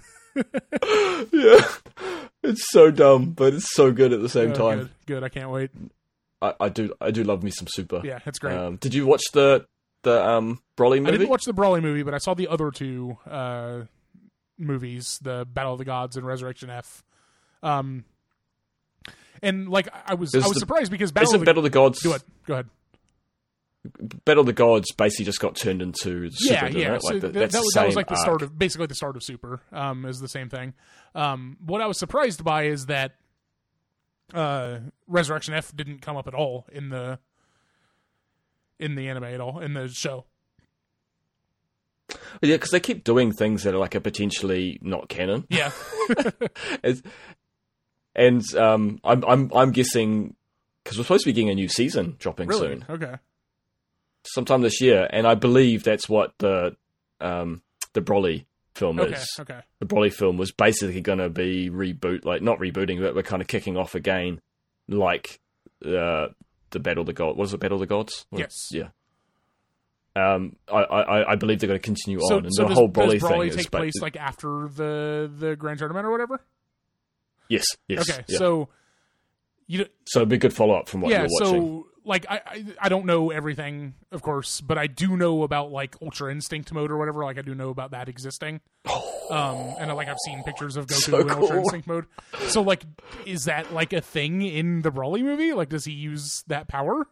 Yeah, it's so dumb, but it's so good at the same time. Good. I can't wait. I do love me some Super. Yeah, it's great. Did you watch the Broly movie? I didn't watch the Broly movie, but I saw the other two movies, the Battle of the Gods and Resurrection F. And like I was surprised because Battle of the Gods. Go ahead. Battle of the Gods basically just got turned into Super. Yeah. Right? So like that was like the arc. start of basically the start of Super. Is the same thing. What I was surprised by is that Resurrection F didn't come up at all in the anime at all in the show. Yeah, because they keep doing things that are like a potentially not canon. Yeah. And I'm guessing because we're supposed to be getting a new season dropping soon. Okay. Sometime this year, and I believe that's what the Broly film is. Okay. The Broly film was basically going to be not rebooting, but we're kind of kicking off again, like the Battle of the Gods. What is it, Battle of the Gods? Yes. Yeah. I believe they're going to continue on, and so the whole Broly does thing take is place like after the Grand Tournament or whatever. Yes. Okay, yeah. so it'd be a good follow up from what you're watching. So like I don't know everything, of course, but I do know about like Ultra Instinct mode or whatever. Like I do know about that existing. And like I've seen pictures of Goku in Ultra Instinct mode. So like, is that like a thing in the Broly movie? Like, does he use that power?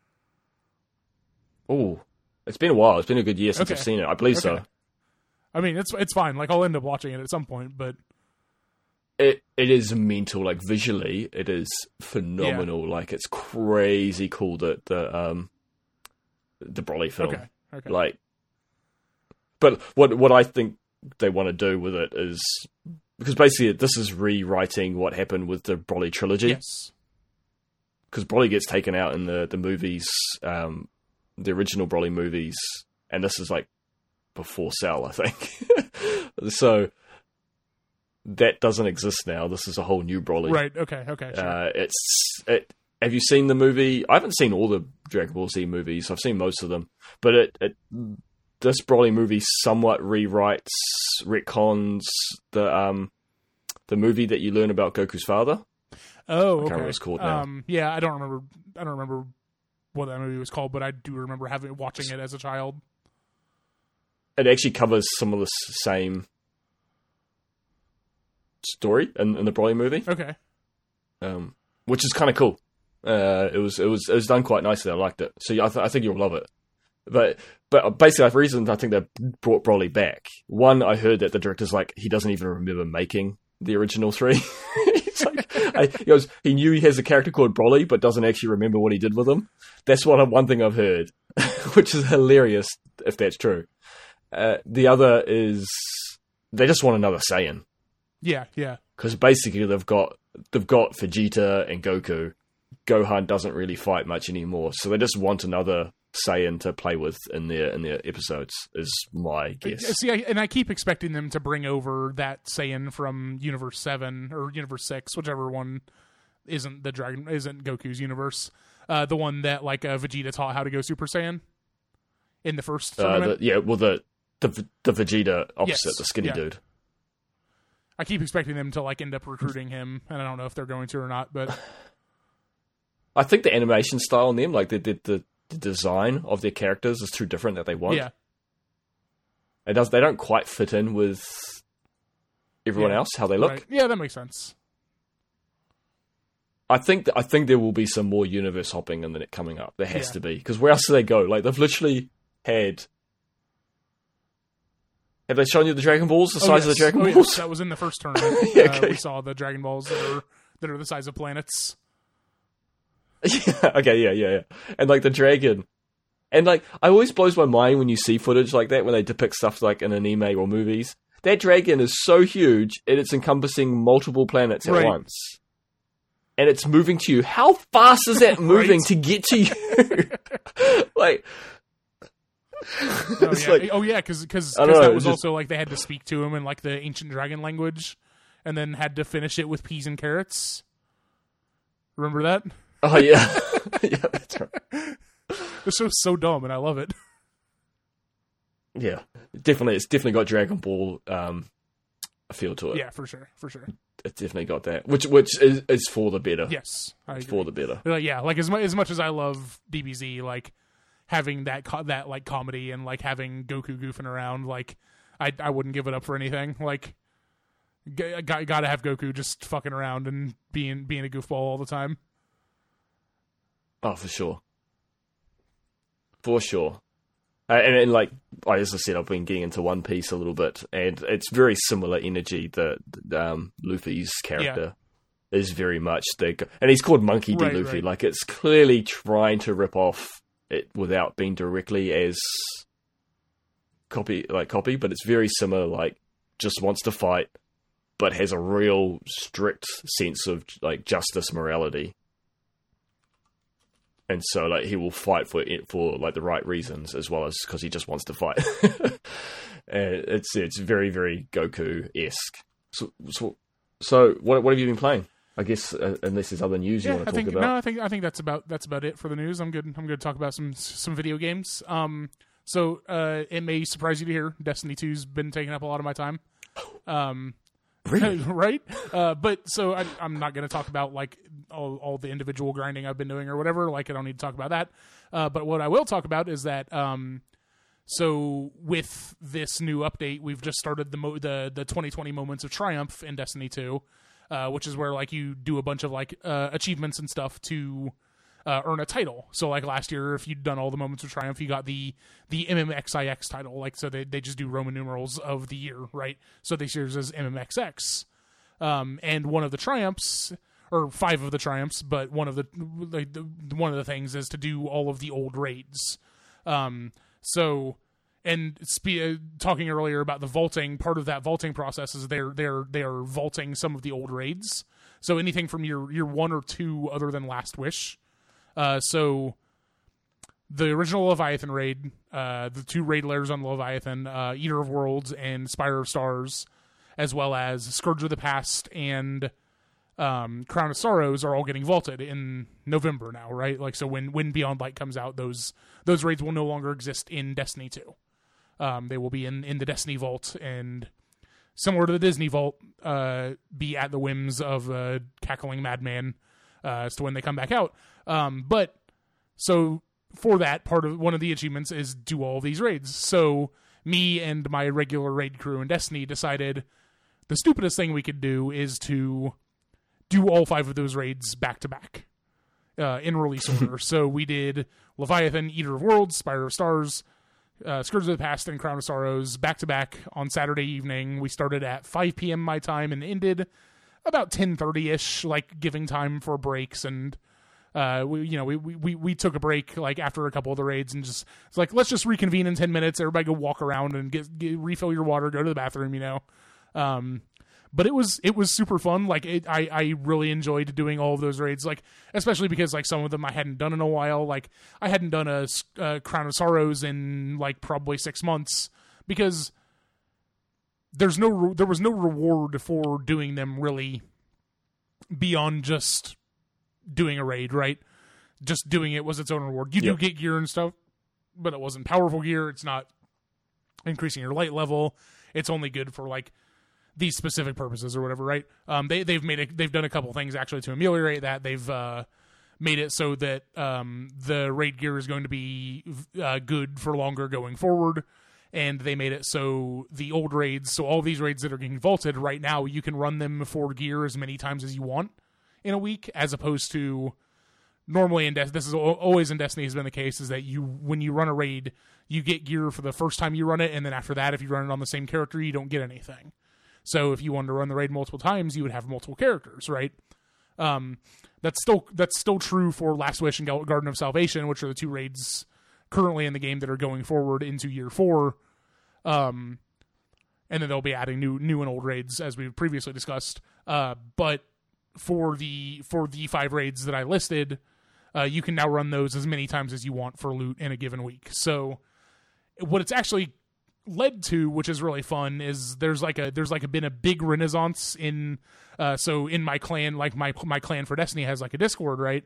Oh, it's been a while. It's been a good year since I've seen it. I believe so. I mean, it's fine. Like I'll end up watching it at some point, but. It is mental, like visually, it is phenomenal. Yeah. Like it's crazy cool that the Broly film. Okay. Like, but what I think they want to do with it is because basically this is rewriting what happened with the Broly trilogy. Yes. Because Broly gets taken out in the movies, the original Broly movies, and this is like before Cell, I think. So. That doesn't exist now. This is a whole new Broly. Right. Okay. Sure. Have you seen the movie? I haven't seen all the Dragon Ball Z movies. I've seen most of them, but this Broly movie somewhat retcons the movie that you learn about Goku's father. Oh, okay. I can't remember what it's called now. Yeah, I don't remember what that movie was called, but I do remember watching it as a child. It actually covers some of the same story in the Broly movie. Okay. Which is kind of cool. It was done quite nicely. I liked it. So I think you'll love it. But basically, the reason I think they brought Broly back. One, I heard that the director's like, he doesn't even remember making the original 3. It's like, he goes, he knew he has a character called Broly, but doesn't actually remember what he did with him. That's one thing I've heard, which is hilarious if that's true. The other is they just want another Saiyan. Yeah. Because basically they've got Vegeta and Goku. Gohan doesn't really fight much anymore, so they just want another Saiyan to play with in their episodes. Is my guess. See, I keep expecting them to bring over that Saiyan from Universe 7 or Universe 6, whichever one isn't Goku's universe. The one that Vegeta taught how to go Super Saiyan in the first tournament. The Vegeta opposite, yes, the skinny dude. I keep expecting them to end up recruiting him, and I don't know if they're going to or not, but I think the animation style on them, the design of their characters is too different that they want. Yeah. They don't quite fit in with everyone else, how they look. Right. Yeah, that makes sense. I think there will be some more universe hopping in it coming up. There has to be. Because where else do they go? They've literally had... Have they shown you the Dragon Balls? The size of the Dragon Balls? Yes. That was in the first tournament. Okay. We saw the Dragon Balls that are the size of planets. Yeah, okay, yeah. And the dragon. And it always blows my mind when you see footage like that, when they depict stuff in anime or movies. That dragon is so huge, and it's encompassing multiple planets at once. And it's moving to you. How fast is that moving to get to you? Because that was also they had to speak to him in the ancient dragon language, and then had to finish it with peas and carrots. Remember that? Oh yeah, yeah, that's right. The show's so dumb, and I love it. Yeah, definitely. It's definitely got Dragon Ball feel to it. Yeah, for sure. It's definitely got that, which is for the better. Yes, it's for the better. As much as I love DBZ, having that comedy and having Goku goofing around, I wouldn't give it up for anything. Gotta have Goku just fucking around and being a goofball all the time. Oh, for sure. For sure. And as I said, I've been getting into One Piece a little bit, and it's very similar energy. The Luffy's character is very much and he's called Monkey D. Luffy. Right. It's clearly trying to rip off it without being directly as copy, but it's very similar. Just wants to fight, but has a real strict sense of justice, morality. And so, he will fight for the right reasons, as well as because he just wants to fight. It's very, very Goku-esque. So what have you been playing? I guess unless there's other news you want to talk about. No, I think that's about it for the news. I'm good to talk about some video games. So it may surprise you to hear Destiny 2's been taking up a lot of my time. Really? Right? But so I'm not going to talk about all the individual grinding I've been doing or whatever. I don't need to talk about that. But what I will talk about is that so with this new update, we've just started the 2020 Moments of Triumph in Destiny 2, which is where you do a bunch of achievements and stuff to earn a title. So last year, if you'd done all the Moments of Triumph, you got the MMXIX title. So they just do Roman numerals of the year, right? So this year's is MMXX. And one of the triumphs, or 5 of the triumphs, but one of the things is to do all of the old raids. Talking earlier about the vaulting, part of that vaulting process is they are vaulting some of the old raids. So anything from your 1 or 2 other than Last Wish. So the original Leviathan raid, the 2 raid layers on Leviathan, Eater of Worlds and Spire of Stars, as well as Scourge of the Past and Crown of Sorrows are all getting vaulted in November now, right? So when Beyond Light comes out, those raids will no longer exist in Destiny 2. They will be in the Destiny Vault, and similar to the Disney Vault, be at the whims of a cackling madman as to when they come back out. But so for that, one of the achievements is do all these raids. So me and my regular raid crew in Destiny decided the stupidest thing we could do is to do all 5 of those raids back to back. in release order. So we did Leviathan, Eater of Worlds, Spire of Stars, Scourge of the Past, and Crown of Sorrows back to back on Saturday evening. We started at 5 p.m. my time and ended about 10:30ish, like giving time for breaks. And we took a break like after a couple of the raids and just it's like, let's just reconvene in 10 minutes. Everybody go walk around and get refill your water, go to the bathroom, But it was super fun. Like I really enjoyed doing all of those raids. Like especially because like some of them I hadn't done in a while. Like I hadn't done a Crown of Sorrows in like probably 6 months because there was no reward for doing them really beyond just doing a raid. Right, just doing it was its own reward. You do get gear and stuff, but it wasn't powerful gear. It's not increasing your light level. It's only good for like these specific purposes or whatever, right? They've done a couple things actually to ameliorate that. They've made it so that the raid gear is going to be good for longer going forward, and they made it so the old raids, so all these raids that are getting vaulted right now, you can run them for gear as many times as you want in a week, as opposed to normally in this is always in Destiny has been the case, is that when you run a raid, you get gear for the first time you run it, and then after that, if you run it on the same character, you don't get anything. So if you wanted to run the raid multiple times, you would have multiple characters, right? That's still true for Last Wish and Garden of Salvation, which are the two raids currently in the game that are going forward into year 4. And then they'll be adding new and old raids as we've previously discussed. But for the 5 raids that I listed, you can now run those as many times as you want for loot in a given week. So what it's actually led to, which is really fun, is there's been a big renaissance in in my clan, like my clan for Destiny has like a Discord, right?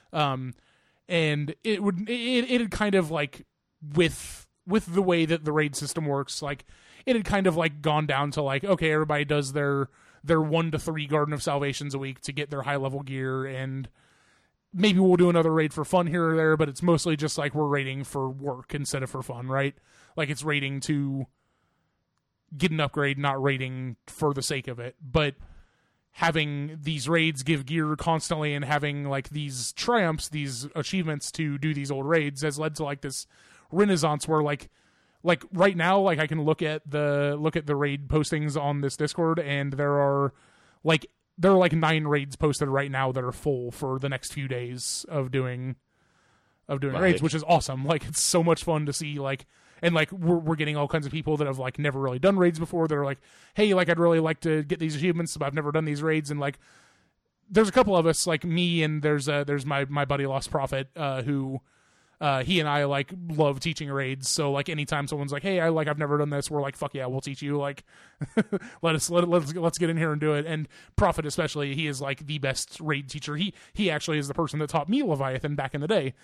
And it had kind of like with the way that the raid system works, like it had kind of like gone down to like, okay, everybody does their 1 to 3 Garden of Salvations a week to get their high level gear, and maybe we'll do another raid for fun here or there, but it's mostly just like we're raiding for work instead of for fun, right? Like it's raiding to get an upgrade, not raiding for the sake of it. But having these raids give gear constantly and having like these triumphs, these achievements to do these old raids has led to like this renaissance where like right now, like I can look at the raid postings on this Discord, and there are like 9 raids posted right now that are full for the next few days of doing raids, which is awesome. Like it's so much fun to see, like, and like we're getting all kinds of people that have like never really done raids before. They're like, hey, like I'd really like to get these achievements, but I've never done these raids. And like, there's a couple of us, like me, and there's my buddy Lost Prophet, who he and I like love teaching raids. So like anytime someone's like, hey, I've never done this, we're like, fuck yeah, we'll teach you. Like, let's get in here and do it. And Prophet especially, he is like the best raid teacher. He actually is the person that taught me Leviathan back in the day.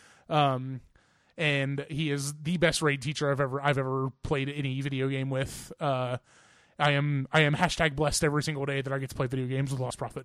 And he is the best raid teacher I've ever played any video game with. I am #blessed every single day that I get to play video games with Lost Prophet.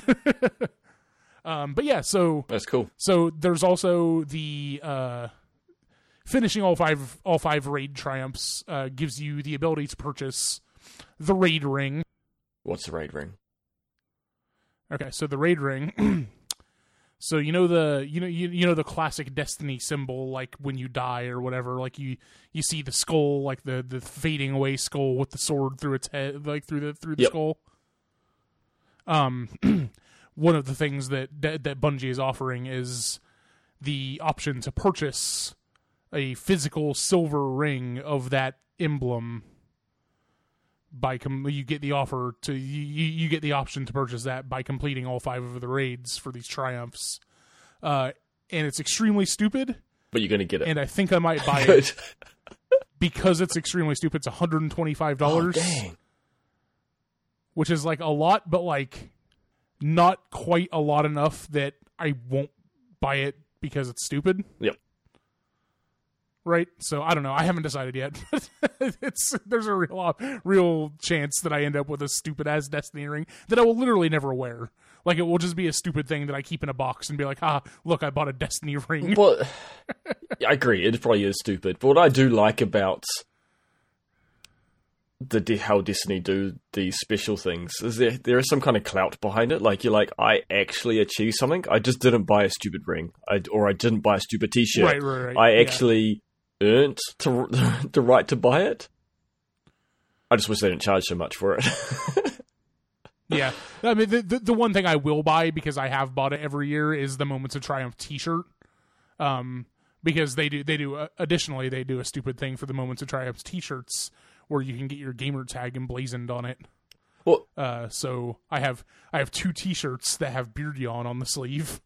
But yeah, so that's cool. So there's also the finishing all five raid triumphs gives you the ability to purchase the raid ring. What's the raid ring? Okay, so the raid ring. So you know the classic Destiny symbol, like when you die or whatever, like you see the skull, like the fading away skull with the sword through its head, like through the skull. One of the things that Bungie is offering is the option to purchase a physical silver ring of that emblem. You get the option to purchase that by completing all 5 of the raids for these triumphs, and it's extremely stupid. But you're gonna get it, and I think I might buy it because it's extremely stupid. It's $125, oh, dang. Which is like a lot, but like not quite a lot enough that I won't buy it because it's stupid. Yep. Right, so I don't know. I haven't decided yet. There's a real chance that I end up with a stupid ass Destiny ring that I will literally never wear. Like it will just be a stupid thing that I keep in a box and be like, look, I bought a Destiny ring. Well, I agree. It probably is stupid. But what I do like about how Destiny do these special things. There is some kind of clout behind it. Like, you're like, I actually achieved something. I just didn't buy a stupid ring, or I didn't buy a stupid T-shirt. Right. I actually earned the right to buy it. I just wish they didn't charge so much for it. Yeah, I mean, the one thing I will buy, because I have bought it every year, is the Moments of Triumph T-shirt. Because they do. Additionally, they do a stupid thing for the Moments of Triumph T-shirts, where you can get your gamer tag emblazoned on it. Well, so I have 2 T-shirts that have Beard Yawn on the sleeve,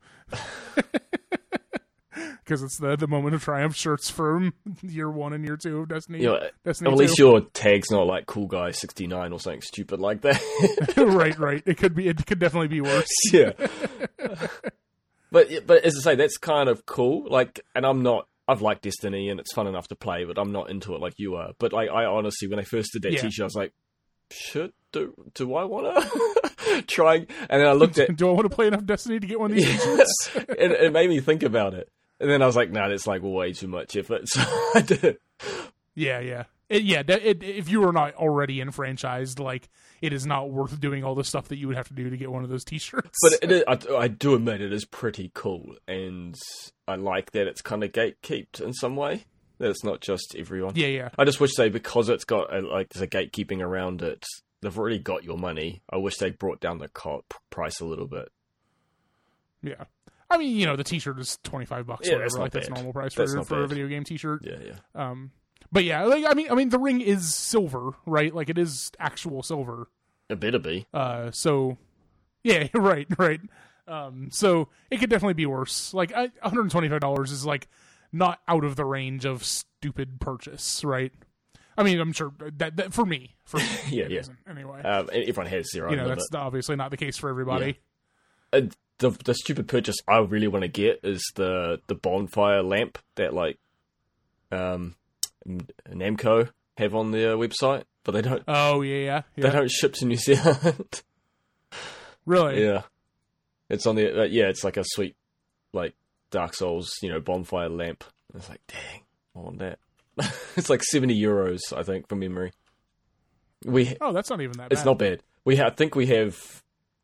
because it's the Moment of Triumph shirts from year 1 and year 2 of Destiny. Destiny at 2. least your tag's not like Cool Guy 69 or something stupid like that. right. It could definitely be worse. Yeah. But as I say, that's kind of cool. Like, and I've liked Destiny and it's fun enough to play, but I'm not into it like you are. But like, I honestly, when I first did that T-shirt, I was like, do I want to try? And then I looked at, do I want to play enough Destiny to get one of these T-shirts? and it made me think about it. And then I was like, nah, that's like way too much effort. So I did. Yeah. If you are not already enfranchised, like, it is not worth doing all the stuff that you would have to do to get one of those T-shirts. But I do admit it is pretty cool, and I like that it's kind of gatekeeped in some way. That it's not just everyone. Yeah. I just wish because it's got there's a gatekeeping around it. They've already got your money. I wish they brought down the price a little bit. Yeah. I mean, the T-shirt is $25 or whatever. That's not that's bad. normal price for a video game T-shirt. Yeah. But yeah, like, I mean, the ring is silver, right? Like, it is actual silver. It better be. So, yeah, right. So it could definitely be worse. Like, $125 is like not out of the range of stupid purchase, right? I mean, I'm sure that for me, yeah. Isn't, anyway. Everyone has their own limit. That's obviously not the case for everybody. Yeah. The stupid purchase I really want to get is the bonfire lamp that like Namco have on their website, but they don't. Oh yeah. They don't ship to New Zealand. Really? Yeah. It's on the it's like a sweet like Dark Souls, bonfire lamp. It's like, dang, I want that. It's like €70, I think, from memory. That's not even that bad. It's not bad. I think we have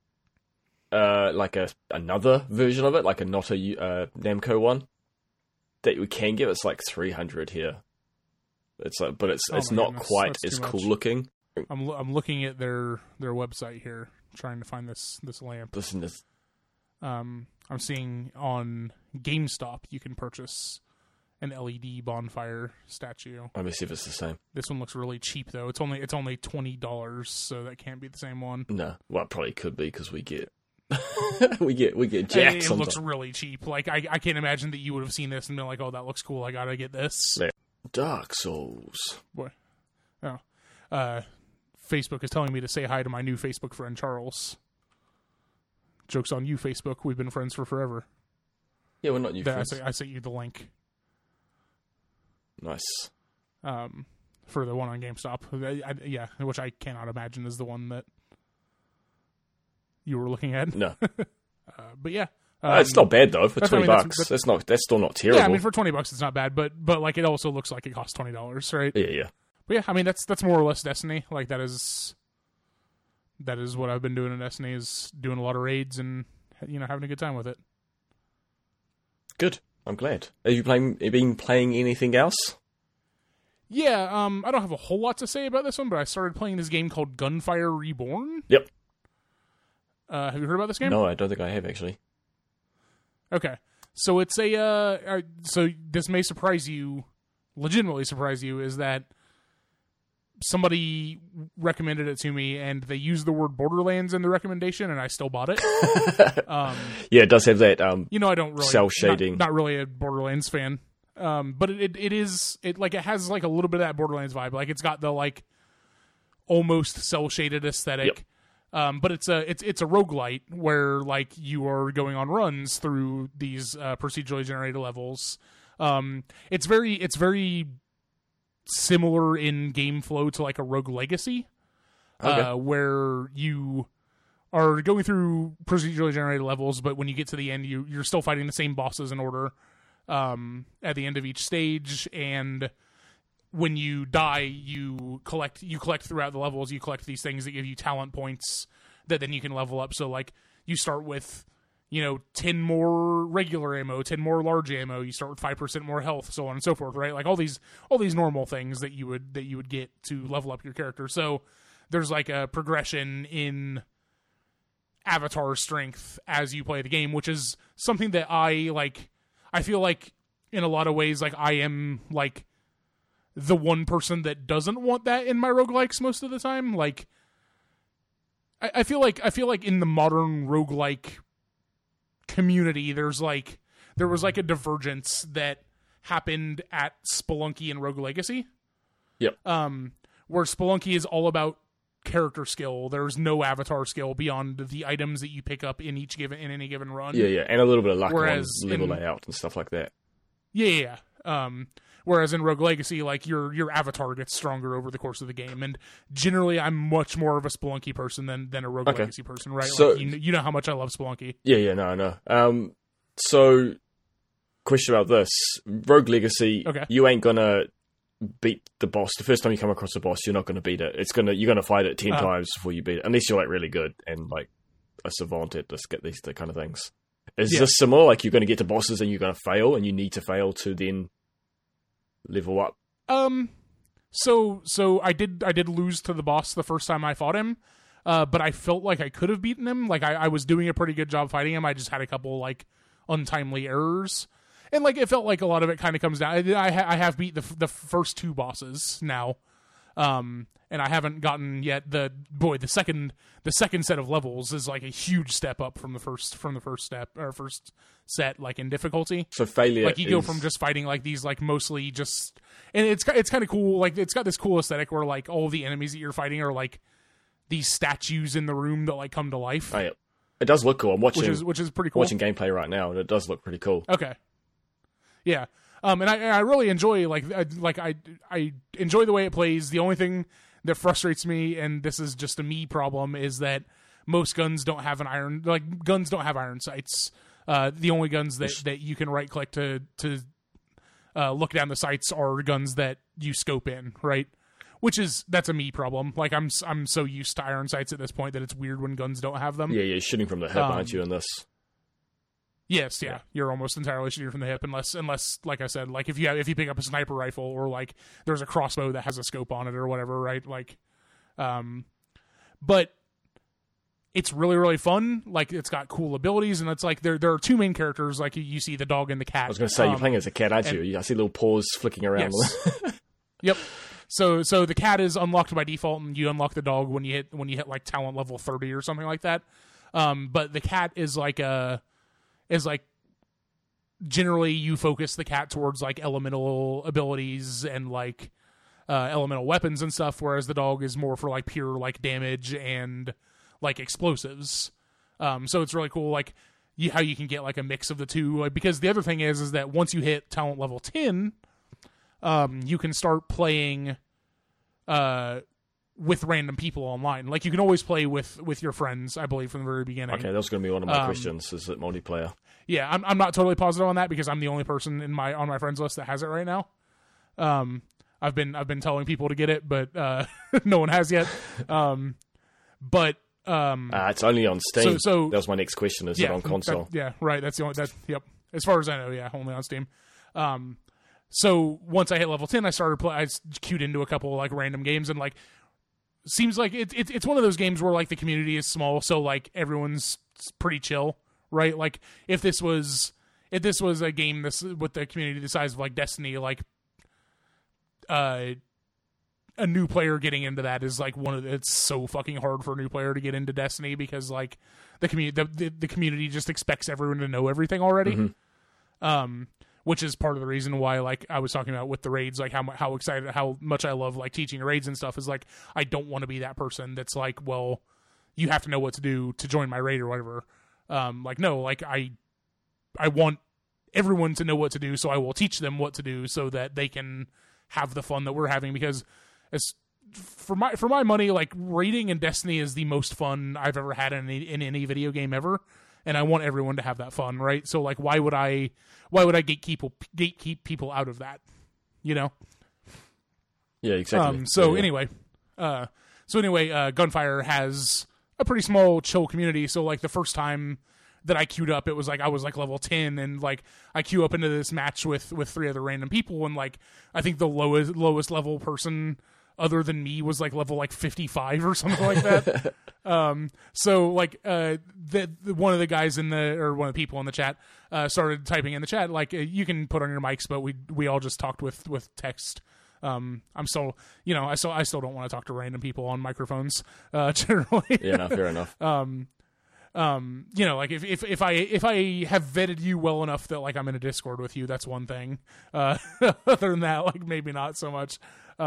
like another version of it, like not a Namco one that we can get. It's like 300 here. It's like, but it's not goodness, quite as cool looking. I'm looking at their website here, trying to find this lamp. Listen to this. I'm seeing on GameStop you can purchase an LED bonfire statue. Let me see if it's the same. This one looks really cheap though. It's only $20, so that can't be the same one. No, well, it probably could be because we get we get jacks. It looks really cheap. Like I can't imagine that you would have seen this and been like, "Oh, that looks cool. I gotta get this." Yeah. Dark Souls. Boy, Facebook is telling me to say hi to my new Facebook friend Charles. Joke's on you, Facebook. We've been friends for forever. Yeah, we're not new friends. I sent you the link. Nice. For the one on GameStop. Which I cannot imagine is the one that you were looking at. No. But yeah. It's not bad though for $20. That's still not terrible. Yeah, I mean for $20 it's not bad, but like it also looks like it costs $20, right? Yeah. But yeah, I mean that's more or less Destiny. Like that is what I've been doing in Destiny, is doing a lot of raids and having a good time with it. Good. I'm glad. Have you been playing anything else? Yeah, I don't have a whole lot to say about this one, but I started playing this game called Gunfire Reborn. Yep. Have you heard about this game? No, I don't think I have actually. Okay. So it's so this may surprise you, legitimately surprise you, is that somebody recommended it to me and they used the word Borderlands in the recommendation and I still bought it. Yeah, it does have that I don't really cell shading. Not really a Borderlands fan. But it has like a little bit of that Borderlands vibe. Like it's got the like almost cell shaded aesthetic. Yep. But it's a roguelite where like you are going on runs through these procedurally generated levels. It's very similar in game flow to like a Rogue Legacy, where you are going through procedurally generated levels, but when you get to the end, you're still fighting the same bosses in order at the end of each stage, and when you die, you collect throughout the levels. You collect these things that give you talent points that then you can level up. So like you start with 10 more regular ammo, 10 more large ammo. You start with 5% more health, so on and so forth, right? Like all these normal things that you would get to level up your character. So there's like a progression in avatar strength as you play the game, which is something that I like. I feel like in a lot of ways, like I am like the one person that doesn't want that in my roguelikes most of the time. Like I feel like in the modern roguelike community, there was like a divergence that happened at Spelunky and Rogue Legacy. Yep. Where Spelunky is all about character skill. There's no avatar skill beyond the items that you pick up in any given run. Yeah, and a little bit of luck Whereas on level layout and stuff like that. Yeah. Whereas in Rogue Legacy, like your avatar gets stronger over the course of the game, and generally I'm much more of a Spelunky person than a Rogue Legacy person, right? So, like, you know how much I love Spelunky. Yeah, no, I know. So, question about this: Rogue Legacy, Okay. You ain't gonna beat the boss. The first time you come across a boss, you're not gonna beat it. You're gonna fight it 10 times before you beat it, unless you're like really good and like a savant at just get the kind of things. Is this similar? Like you're gonna get to bosses and you're gonna fail, and you need to fail to then level up? So I did lose to the boss the first time I fought him, but I felt like I could have beaten him. Like I was doing a pretty good job fighting him. I just had a couple like untimely errors, and like it felt like a lot of it kind of comes down. I have beat the first 2 bosses now, and I haven't gotten yet the second set of levels is like a huge step up from the first set, like in difficulty. So failure, like you go from just fighting like these like mostly just, and it's kind of cool. Like it's got this cool aesthetic where like all the enemies that you're fighting are like these statues in the room that like come to life. Oh, yeah. It does look cool. I'm watching, which is pretty cool. Watching gameplay right now, and it does look pretty cool. Okay. Yeah. And I really enjoy I enjoy the way it plays. The only thing that frustrates me, and this is just a me problem, is that most guns don't have guns don't have iron sights. The only guns that you can right click to look down the sights are guns that you scope in, right? That's a me problem. Like I'm so used to iron sights at this point that it's weird when guns don't have them. Yeah, you're shooting from the hip, aren't you, in this? Yes, yeah. You're almost entirely shooting from the hip, unless, like I said, like if you pick up a sniper rifle or like there's a crossbow that has a scope on it or whatever, right? Like, but it's really, really fun. Like it's got cool abilities, and it's like there are 2 main characters. Like you see the dog and the cat. I was going to say you're playing as a cat, aren't you? I see little paws flicking around. Yes. Yep. So the cat is unlocked by default, and you unlock the dog when you hit like talent level 30 or something like that. But the cat is like generally you focus the cat towards like elemental abilities and like elemental weapons and stuff, whereas the dog is more for like pure like damage and like explosives. So it's really cool like how you can get like a mix of the 2, like, because the other thing is that once you hit talent level 10, you can start playing with random people online. Like you can always play with your friends, I believe, from the very beginning. Okay, that was going to be one of my questions. Is it multiplayer? Yeah, I'm not totally positive on that because I'm the only person on my friends list that has it right now. I've been telling people to get it, but no one has yet. It's only on Steam. So that was my next question. Is it on console? Right. That's the only. Yep. As far as I know, yeah, only on Steam. So once I hit level 10, I queued into a couple like random games, and like seems like it's one of those games where like the community is small, so like everyone's pretty chill, right? Like if this was a game with the community the size of like Destiny, like a new player getting into that is like it's so fucking hard for a new player to get into Destiny because like the community just expects everyone to know everything already. Mm-hmm. Which is part of the reason why, like I was talking about with the raids, like how excited, how much I love like teaching raids and stuff, is like I don't want to be that person that's like, well, you have to know what to do to join my raid or whatever. Like no, like I want everyone to know what to do, so I will teach them what to do so that they can have the fun that we're having. Because for my money, like raiding in Destiny is the most fun I've ever had in any video game ever. And I want everyone to have that fun, right? So, like, why would I gatekeep people out of that? You know? Yeah, exactly. Anyway, Gunfire has a pretty small, chill community. So like the first time that I queued up, it was like I was like level 10, and like I queue up into this match with 3 other random people, and like I think the lowest level person other than me was like level like 55 or something like that. So like one of the guys one of the people in the chat started typing in the chat like you can put on your mics, but we all just talked with text. I'm still, I still don't want to talk to random people on microphones generally. Yeah, no, fair enough. Like if I have vetted you well enough that like I'm in a Discord with you, that's one thing. Other than that, like maybe not so much.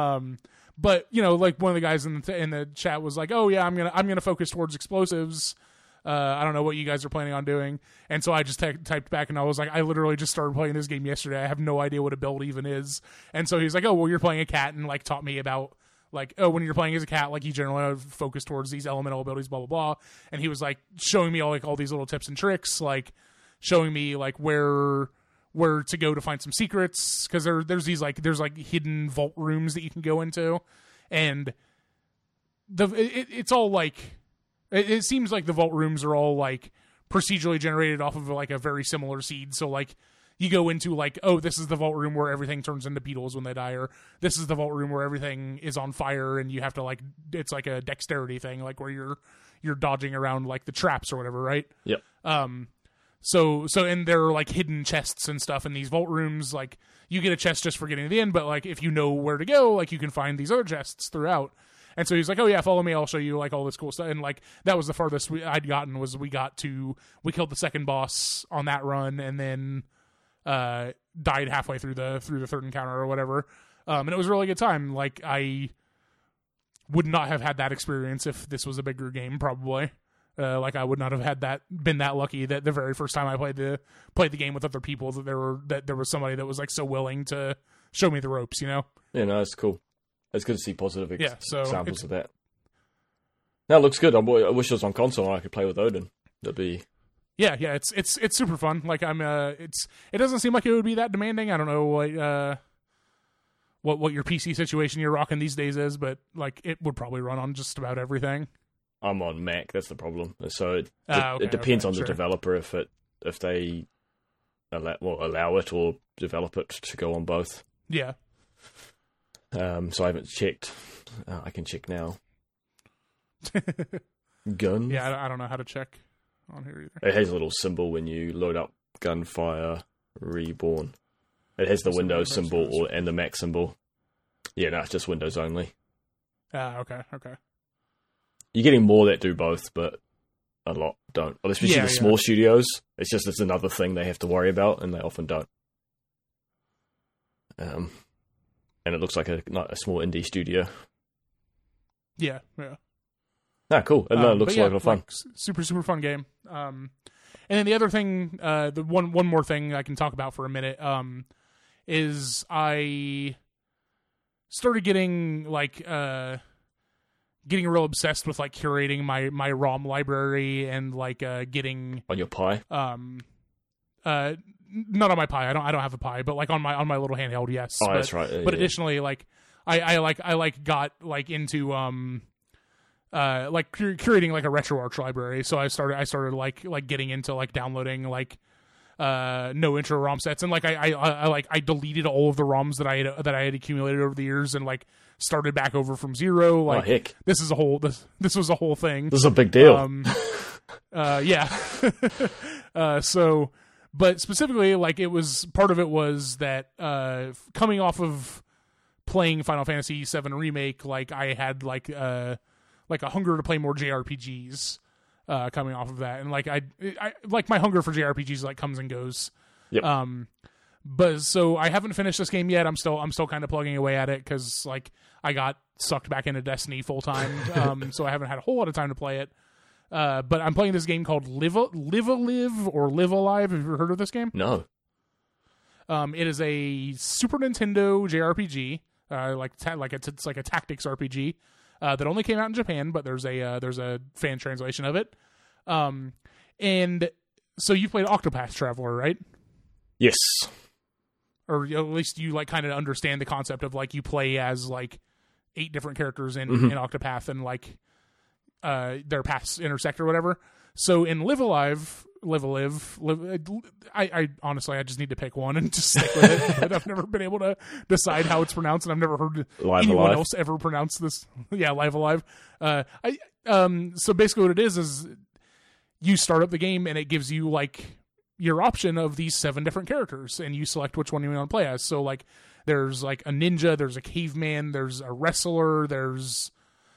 But like one of the guys in the chat was like, "Oh yeah, I'm gonna focus towards explosives. I don't know what you guys are planning on doing." And so I just typed back and I was like, "I literally just started playing this game yesterday. I have no idea what a build even is." And so he's like, "Oh well, you're playing a cat," and like taught me about like, oh, when you're playing as a cat, like you generally focus towards these elemental abilities, blah blah blah. And he was like showing me all these little tips and tricks, like showing me like where to go to find some secrets, because there's hidden vault rooms that you can go into, and it's all like it seems like the vault rooms are all like procedurally generated off of like a very similar seed. So like you go into like, oh, this is the vault room where everything turns into beetles when they die, or this is the vault room where everything is on fire and you have to like, it's like a dexterity thing, like where you're dodging around like the traps or whatever, right? Yep. So and there are like hidden chests and stuff in these vault rooms. Like you get a chest just for getting to the end, but like if you know where to go, like you can find these other chests throughout. And so he's like, "Oh yeah, follow me. I'll show you like all this cool stuff." And like that was the farthest I'd gotten. Was we killed the second boss on that run, and then died halfway through the third encounter or whatever. And it was a really good time. Like I would not have had that experience if this was a bigger game, probably. Like I would not have been that lucky that the very first time I played the game with other people that there was somebody that was like so willing to show me the ropes, Yeah, no, it's cool. It's good to see positive examples of that. That looks good. I wish it was on console and I could play with Odin. That'd be... Yeah, it's super fun. Like it doesn't seem like it would be that demanding. I don't know what your PC situation you're rocking these days is, but like it would probably run on just about everything. I'm on Mac. That's the problem. So it depends on the developer if they allow it or develop it to go on both. Yeah. So I haven't checked. I can check now. Gun. Yeah, I don't know how to check on here either. It has a little symbol when you load up Gunfire Reborn. It has the Windows symbol and the Mac symbol. Yeah, no, it's just Windows only. Okay. You're getting more that do both, but a lot don't. Especially the small studios. It's another thing they have to worry about, and they often don't. And it looks like a small indie studio. Yeah. Ah, cool. And it looks like a lot of fun. Like, super, super fun game. And then the other thing, the one more thing I can talk about for a minute, is I started getting real obsessed with like curating my ROM library and like getting on your Pi. Not on my Pi. I don't have a Pi, but like on my little handheld, yes. Oh, that's right. But additionally, like I got like into like curating like a RetroArch library. So I started like getting into like downloading like no intro ROM sets, and like I deleted all of the ROMs that I had accumulated over the years and like started back over from zero. Like, oh, heck. This was a whole thing. This is a big deal. Yeah. So, but specifically, like part of it was that coming off of playing Final Fantasy VII Remake, like I had like a hunger to play more JRPGs coming off of that, and like I like my hunger for JRPGs like comes and goes. Yep. But so I haven't finished this game yet. I'm still kind of plugging away at it because like I got sucked back into Destiny full time, so I haven't had a whole lot of time to play it. But I'm playing this game called Live Alive or Live Alive. Have you ever heard of this game? No. It is a Super Nintendo JRPG, it's like a tactics RPG that only came out in Japan, but there's a fan translation of it. And so you played Octopath Traveler, right? Yes. Or at least you like kind of understand the concept of like you play as like 8 different characters in Octopath, and like their paths intersect or whatever. So in Live Alive, I honestly, I just need to pick one and just stick with it. But I've never been able to decide how it's pronounced, and I've never heard anyone else ever pronounce this. Yeah, Live Alive. So basically what it is you start up the game and it gives you like your option of these 7 different characters, and you select which one you want to play as. So like there's like a ninja, there's a caveman, there's a wrestler, there's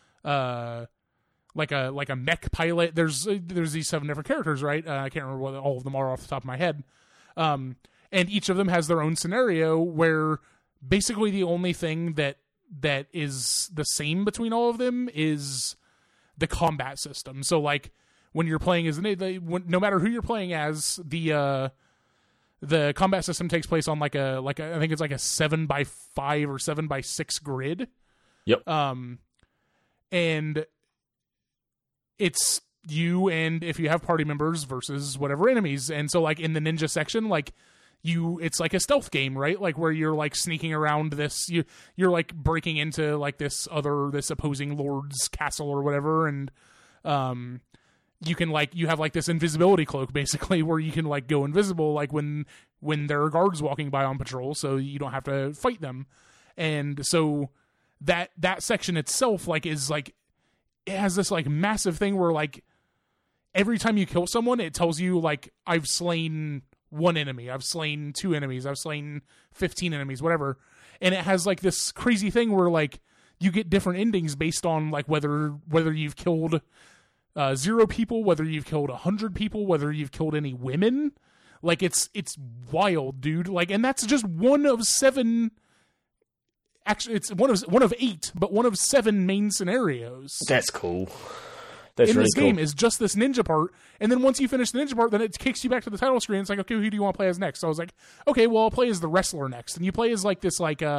like a mech pilot. There's these 7 different characters, right? I can't remember what all of them are off the top of my head. And each of them has their own scenario where basically the only thing that is the same between all of them is the combat system. So like when you're playing as no matter who you're playing as, the combat system takes place on like a I think it's like a 7x5 or 7x6 grid. Yep. And it's you and if you have party members versus whatever enemies. And so like in the ninja section, like it's like a stealth game, right? Like where you're like sneaking around this, you're like breaking into like this opposing lord's castle or whatever. And, you can like, you have like this invisibility cloak basically where you can like go invisible, like when there are guards walking by on patrol, so you don't have to fight them. And so that section itself, like, is like, it has this like massive thing where like every time you kill someone, it tells you like, I've slain 1 enemy, I've slain 2 enemies, I've slain 15 enemies, whatever. And it has like this crazy thing where like you get different endings based on like whether you've killed 0 people, whether you've killed 100 people, whether you've killed any women. Like it's wild, dude. Like, and that's just one of 7. Actually, it's one of 8, but one of 7 main scenarios. That's cool. That's in really this game is just this ninja part, and then once you finish the ninja part, then it kicks you back to the title screen. It's like, okay, who do you want to play as next? So I was like, okay, well, I'll play as the wrestler next, and you play as like this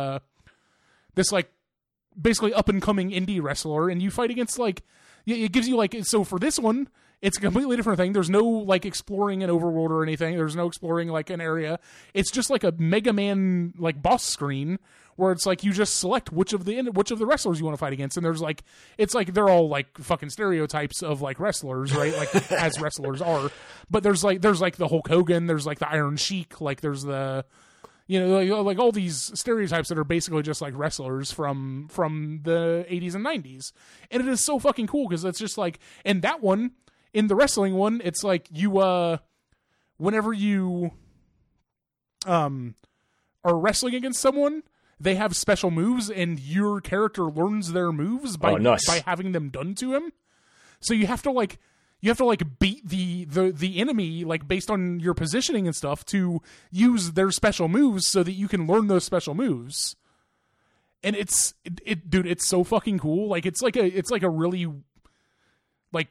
basically up and coming indie wrestler, and you fight against like, it gives you like, so for this one, it's a completely different thing. There's no like exploring an overworld or anything. There's no exploring like an area. It's just like a Mega Man like boss screen where it's like you just select which of the wrestlers you want to fight against, and there's like, it's like they're all like fucking stereotypes of like wrestlers, right? Like as wrestlers are, but there's like the Hulk Hogan, there's like the Iron Sheik, like there's the, you know, like all these stereotypes that are basically just like wrestlers from the 80s and 90s, and it is so fucking cool because it's just like, and that one. In the wrestling one, it's like you, whenever you, are wrestling against someone, they have special moves, and your character learns their moves by having them done to him. So you have to beat the enemy, like based on your positioning and stuff, to use their special moves so that you can learn those special moves. And dude, it's so fucking cool. Like it's like a really, like,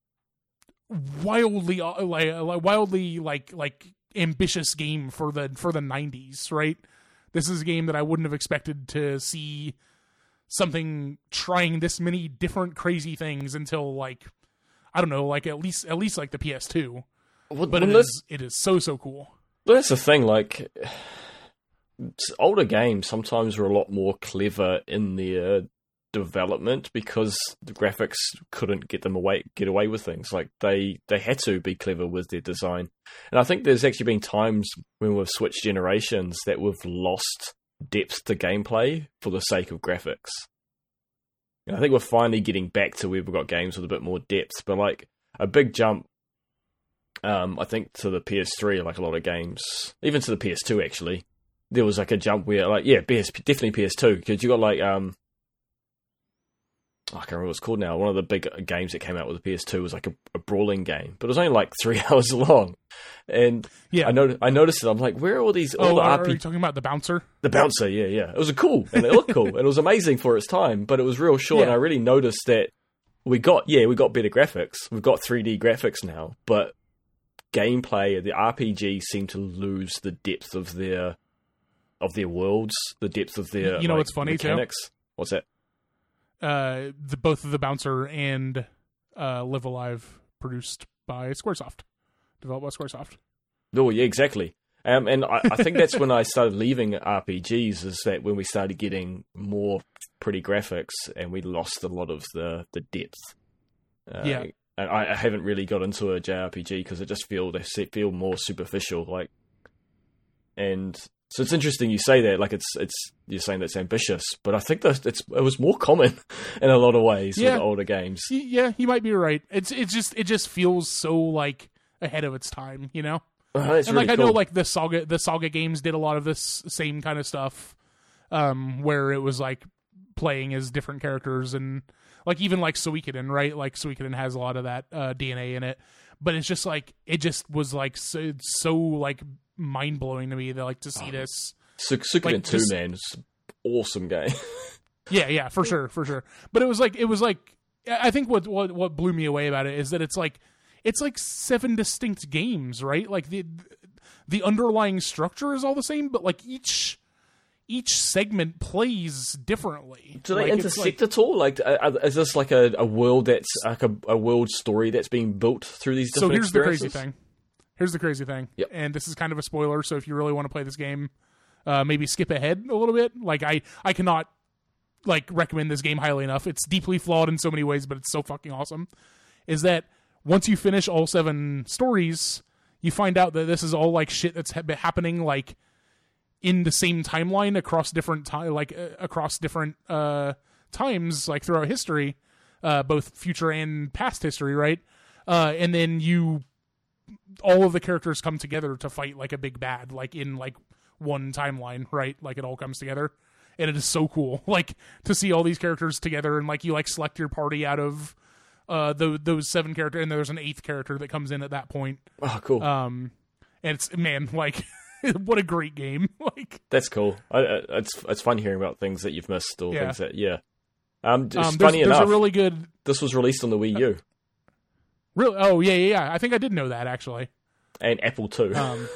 wildly ambitious game for the 90s, right? This is a game that I wouldn't have expected to see something trying this many different crazy things until like, I don't know, like at least like the PS2. But it is so cool. But that's the thing, like older games sometimes are a lot more clever in their development because the graphics couldn't get away with things. Like they had to be clever with their design. And I think there's actually been times when we've switched generations that we've lost depth to gameplay for the sake of graphics. And I think we're finally getting back to where we've got games with a bit more depth, but like a big jump, I think to the PS3, like a lot of games, even to the PS2 actually, there was like a jump where like, yeah, definitely PS2, because you got like, I can't remember what it's called now. One of the big games that came out with the PS2 was like a brawling game, but it was only like 3 hours long. And yeah, I noticed it. I'm like, where are all these? Are you talking about the Bouncer? The Bouncer, yeah. It was cool, and it looked cool, and it was amazing for its time. But it was real short, and I really noticed that we got better graphics. We've got 3D graphics now, but gameplay, the RPG seemed to lose the depth of their worlds, the depth of their what's funny mechanics. Too? What's that? Both of the Bouncer and Live Alive produced by Squaresoft, developed by Squaresoft. Oh yeah, exactly. And I think that's when I started leaving RPGs, is that when we started getting more pretty graphics and we lost a lot of the depth. Yeah. And I haven't really got into a JRPG because they feel more superficial. Like, and so it's interesting you say that. Like, it's you're saying that's ambitious, but I think that it was more common in a lot of ways with older games. Yeah, you might be right. It just feels so like ahead of its time, you know. That's and really like cool. I know like the Saga games did a lot of this same kind of stuff, where it was like playing as different characters, and like even like Suikoden, right? Like Suikoden has a lot of that DNA in it, but it's just like it just was like so like mind blowing to me that like to see this. Suikoden like, 2, man, it's an awesome game. Yeah, for sure. But it was like I think what blew me away about it is that it's like 7 distinct games, right? Like the underlying structure is all the same, but like each segment plays differently. Do they like, intersect at all? Like, is this like a world that's like a world story that's being built through these different experiences? Here's the crazy thing. Yep. And this is kind of a spoiler, so if you really want to play this game, maybe skip ahead a little bit. Like I cannot like recommend this game highly enough. It's deeply flawed in so many ways, but it's so fucking awesome. Is that once you finish all 7 stories, you find out that this is all like shit that's happening like in the same timeline across different times, like throughout history, both future and past history, right? And then all of the characters come together to fight like a big bad, like in like one timeline, right? Like it all comes together, and it is so cool, like to see all these characters together, and like you like select your party out of those 7 characters, and there's an 8th character that comes in at that point. Oh, cool. And it's, man, like what a great game. Like, that's cool. It's fun hearing about things that you've missed or things that funny there's enough, a really good. This was released on the Wii U. Really? Oh yeah. I think I did know that actually. And Apple too.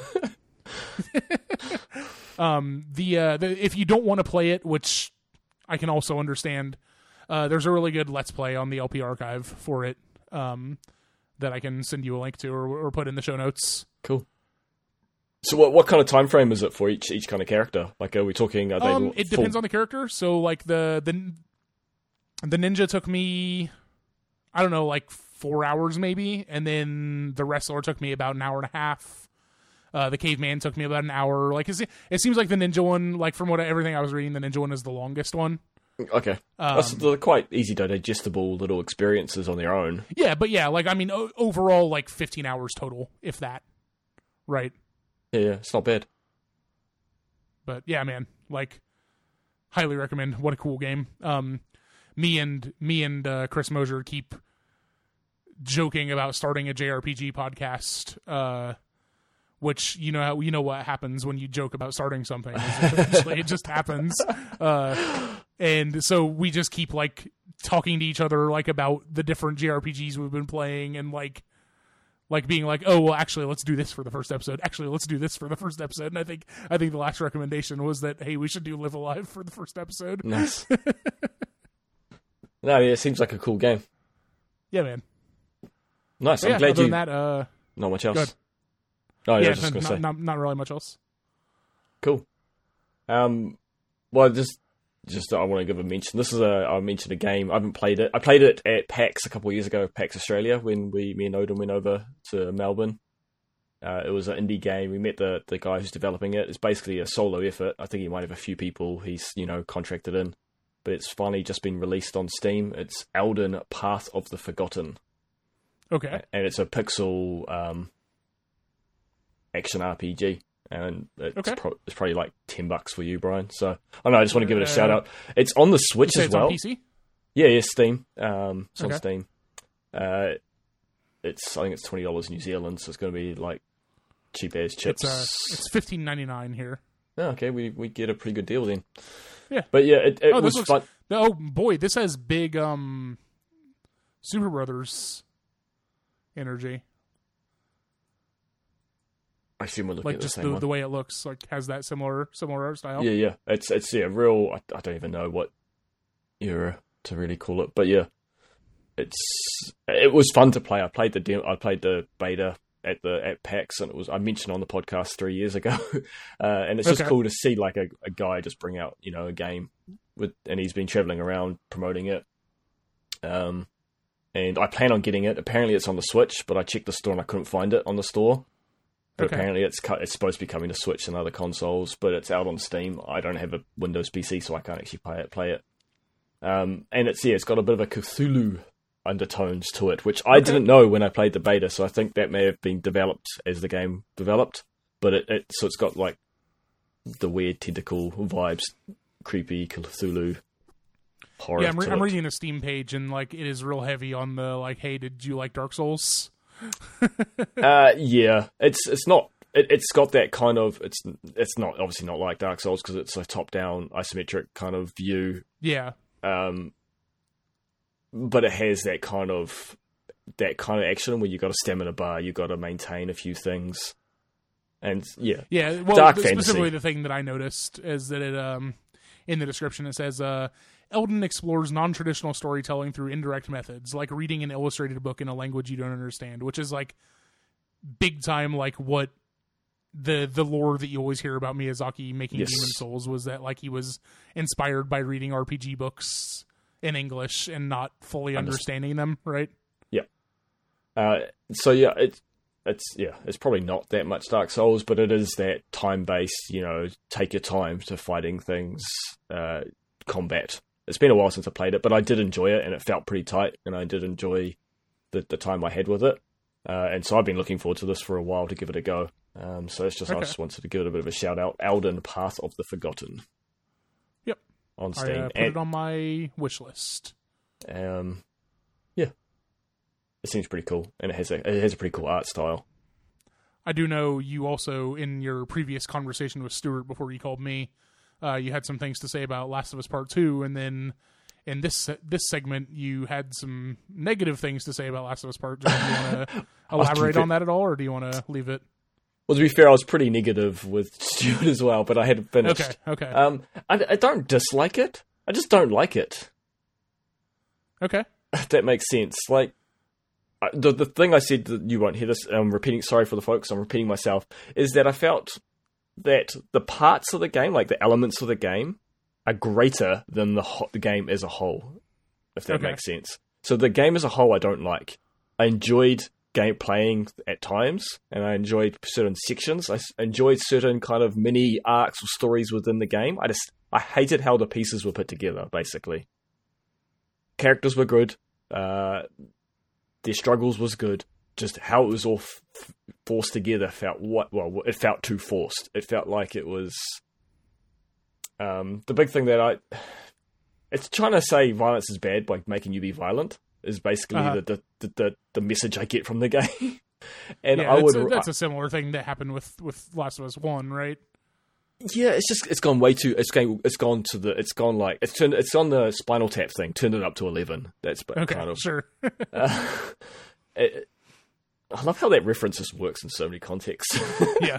If you don't want to play it, which I can also understand, there's a really good Let's Play on the LP archive for it, that I can send you a link to or put in the show notes. Cool. So what kind of time frame is it for each kind of character? Like, are we talking? It depends on the character. So like the ninja took me, I don't know, like 4 hours maybe, and then the wrestler took me about an hour and a half. The caveman took me about an hour. Like it seems like the ninja one, like from everything I was reading, the ninja one is the longest one. Okay, they're quite easy to digestible little experiences on their own. Yeah, but yeah, like I mean, overall, like 15 hours total, if that. Right. Yeah, it's not bad. But yeah, man, like, highly recommend. What a cool game. Me and Chris Mosier keep joking about starting a JRPG podcast, which you know what happens when you joke about starting something. Eventually it just happens. And so we just keep like talking to each other like about the different JRPGs we've been playing, and like being like, oh well, actually let's do this for the first episode. Actually, let's do this for the first episode. And I think the last recommendation was that, hey, we should do Live Alive for the first episode. Nice. No, yeah, it seems like a cool game. Yeah, man. Nice. But I'm glad other you. than that, not much else. good. Oh, yeah, I yeah, was just gonna say. not really much else. Cool. Well, just I want to give a mention. I mentioned a game. I haven't played it. I played it at PAX a couple of years ago, PAX Australia, when me and Odin went over to Melbourne. It was an indie game. We met the guy who's developing it. It's basically a solo effort. I think he might have a few people he's contracted in, but it's finally just been released on Steam. It's Elden Path of the Forgotten. Okay. And it's a pixel action RPG. And it's probably like $10 for you, Brian. So I just want to give it a shout out. It's on the Switch as well. It's on PC? Yeah, Steam. It's on Steam. I think it's $20 New Zealand, so it's going to be like cheap as chips. It's $15.99 here. Oh, okay, we get a pretty good deal then. Yeah, but yeah, it was fun. Oh boy, this has big Super Brothers energy. I assume we're looking like at just the same one. The way it looks, like has that similar art style. Yeah. It's real. I don't even know what era to really call it, but yeah, it was fun to play. I played the beta at PAX, and I mentioned on the podcast 3 years ago, and it's just cool to see like a guy just bring out a game and he's been traveling around promoting it. And I plan on getting it. Apparently, it's on the Switch, but I checked the store and I couldn't find it on the store. But apparently, it's supposed to be coming to Switch and other consoles, but it's out on Steam. I don't have a Windows PC, so I can't actually play it. And it's got a bit of a Cthulhu undertones to it, which I didn't know when I played the beta. So I think that may have been developed as the game developed. But it's got like the weird tentacle vibes, creepy Cthulhu horror. Yeah, I'm reading the Steam page, and like it is real heavy on the like, hey, did you like Dark Souls? Yeah, it's not. It's got that kind of. It's not obviously not like Dark Souls because it's a top-down isometric kind of view. Yeah. But it has that kind of action where you got a stamina bar, you got to maintain a few things, and yeah. Well, dark specifically fantasy. the thing that I noticed is that it in the description it says Elden explores non-traditional storytelling through indirect methods, like reading an illustrated book in a language you don't understand, which is like big time like what the lore that you always hear about Miyazaki making Demon Souls was, that like he was inspired by reading RPG books in English and not fully understanding them, right? Yeah. So yeah, it's probably not that much Dark Souls, but it is that time-based, take your time to fighting things, combat. It's been a while since I played it, but I did enjoy it, and it felt pretty tight, and I did enjoy the time I had with it. And so I've been looking forward to this for a while to give it a go. So it's just I just wanted to give it a bit of a shout out. Elden Path of the Forgotten. Yep. On Steam. I put it on my wish list. Yeah. It seems pretty cool, and it has a pretty cool art style. I do know you also, in your previous conversation with Stuart before you called me, you had some things to say about Last of Us Part 2, and then in this segment, you had some negative things to say about Last of Us Part 2. Do you want to elaborate on that at all, or do you want to leave it? Well, to be fair, I was pretty negative with Stuart as well, but I hadn't finished. Okay. I don't dislike it. I just don't like it. Okay. If that makes sense. Like, the thing I said that you won't hear this, I'm repeating, sorry for the folks, I'm repeating myself, is that I felt that the parts of the game, like the elements of the game, are greater than the game as a whole, if that makes sense. So the game as a whole I don't like. I enjoyed playing at times, and I enjoyed certain sections. I enjoyed certain kind of mini arcs or stories within the game. I hated how the pieces were put together, basically. Characters were good. Their struggles was good. Just how it was all forced together it felt too forced. It felt like it was... the big thing that it's trying to say violence is bad by making you be violent is basically the message I get from the game. And that's a similar thing that happened with Last of Us 1, right? Yeah, it's gone way too. It's on the Spinal Tap thing. Turned it up to 11. That's kind of sure. I love how that reference just works in so many contexts. Yeah.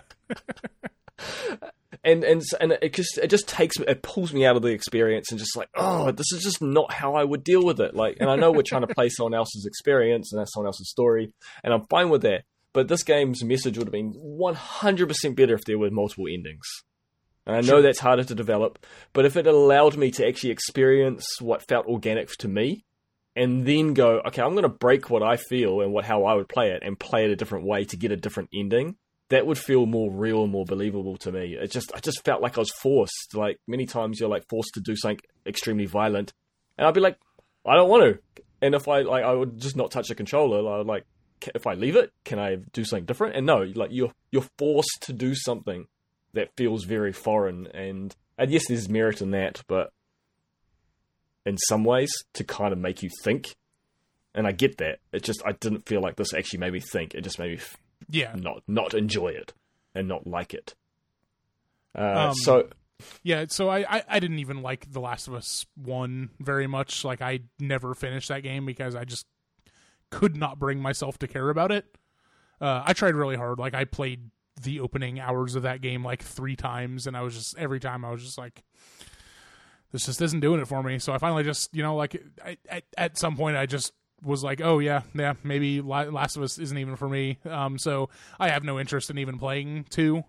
And it just pulls me out of the experience and just like, oh, this is just not how I would deal with it. Like, and I know we're trying to play someone else's experience and that's someone else's story, and I'm fine with that. But this game's message would have been 100% better if there were multiple endings. And I know that's harder to develop, but if it allowed me to actually experience what felt organic to me, and then go, okay, I'm going to break what I feel and how I would play it and play it a different way to get a different ending, that would feel more real and more believable to me. I just felt like I was forced. Like, many times you're like forced to do something extremely violent, and I'd be like, I don't want to. And if I would just not touch the controller. I would like, if I leave it, can I do something different? And no, like you're forced to do something that feels very foreign. And yes, there's merit in that, but in some ways to kind of make you think. And I get that. I didn't feel like this actually made me think. It just made me not enjoy it and not like it. So I didn't even like The Last of Us 1 very much. Like, I never finished that game because I just could not bring myself to care about it. I tried really hard. Like, I played the opening hours of that game like 3 times, and every time I was just like, this just isn't doing it for me. So I finally just, at some point I just was like, oh yeah, maybe Last of Us isn't even for me. So I have no interest in even playing 2.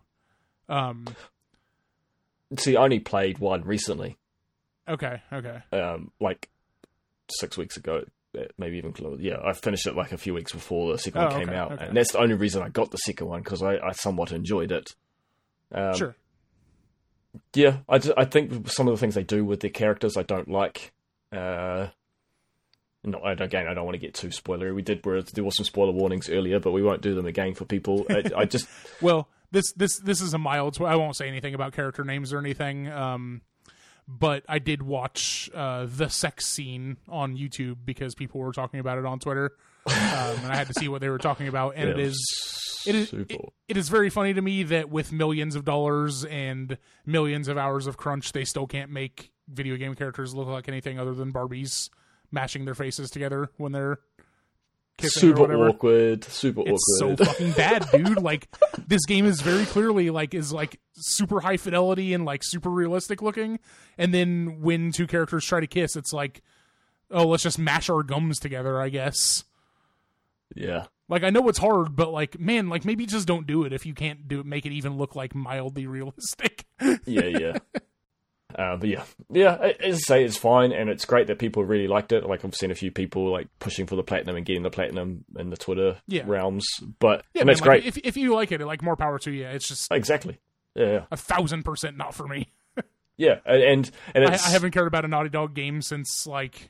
See, I only played 1 recently. Okay. Like 6 weeks ago, maybe even closer. Yeah, I finished it like a few weeks before the second one came out, and that's the only reason I got the second one, because I somewhat enjoyed it. Sure. Yeah, I think some of the things they do with their characters I don't like. Again, I don't want to get too spoilery. There were some spoiler warnings earlier, but we won't do them again for people. I just well, this is a mild. I won't say anything about character names or anything. But I did watch the sex scene on YouTube because people were talking about it on Twitter, and I had to see what they were talking about. And yeah, it is very funny to me that with millions of dollars and millions of hours of crunch, they still can't make video game characters look like anything other than Barbies mashing their faces together when they're kissing or whatever. Super awkward. It's so fucking bad, dude. Like, this game is very clearly is super high fidelity and like super realistic looking, and then when two characters try to kiss, it's like, oh, let's just mash our gums together, I guess. Yeah. Like, I know it's hard, but like, man, like, maybe just don't do it if you can't make it even look like mildly realistic. Yeah. But yeah, as I say, it's fine, and it's great that people really liked it. Like, I've seen a few people like pushing for the platinum and getting the platinum in the Twitter realms. But and that's great. If you like it, like, more power to you. It's just exactly, yeah, 1,000% not for me. Yeah, and I haven't cared about a Naughty Dog game since like,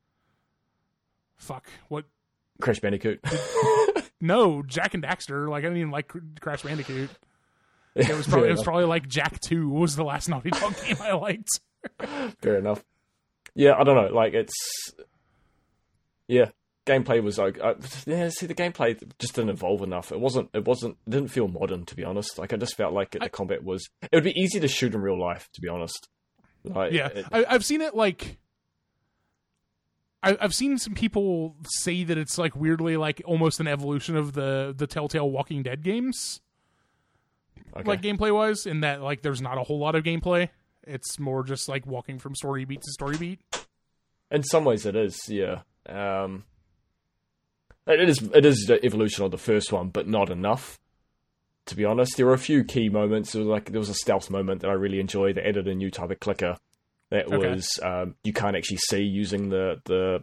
what? Crash Bandicoot. No, Jack and Daxter. Like, I didn't even like Crash Bandicoot. It was probably like Jak 2 was the last Naughty Dog game I liked. Fair enough. Yeah, I don't know. Like, gameplay was like, the gameplay just didn't evolve enough. It didn't feel modern, to be honest. Like, I just felt like the combat it would be easy to shoot in real life, to be honest. Like, yeah, I've seen it like. I've seen some people say that it's like weirdly like almost an evolution of the Telltale Walking Dead games. Okay. Like, gameplay wise, in that like there's not a whole lot of gameplay. It's more just like walking from story beat to story beat. In some ways it is, yeah. It is the evolution of the first one, but not enough, to be honest. There were a few key moments. There was a stealth moment that I really enjoyed. They added a new type of clicker that was you can't actually see using the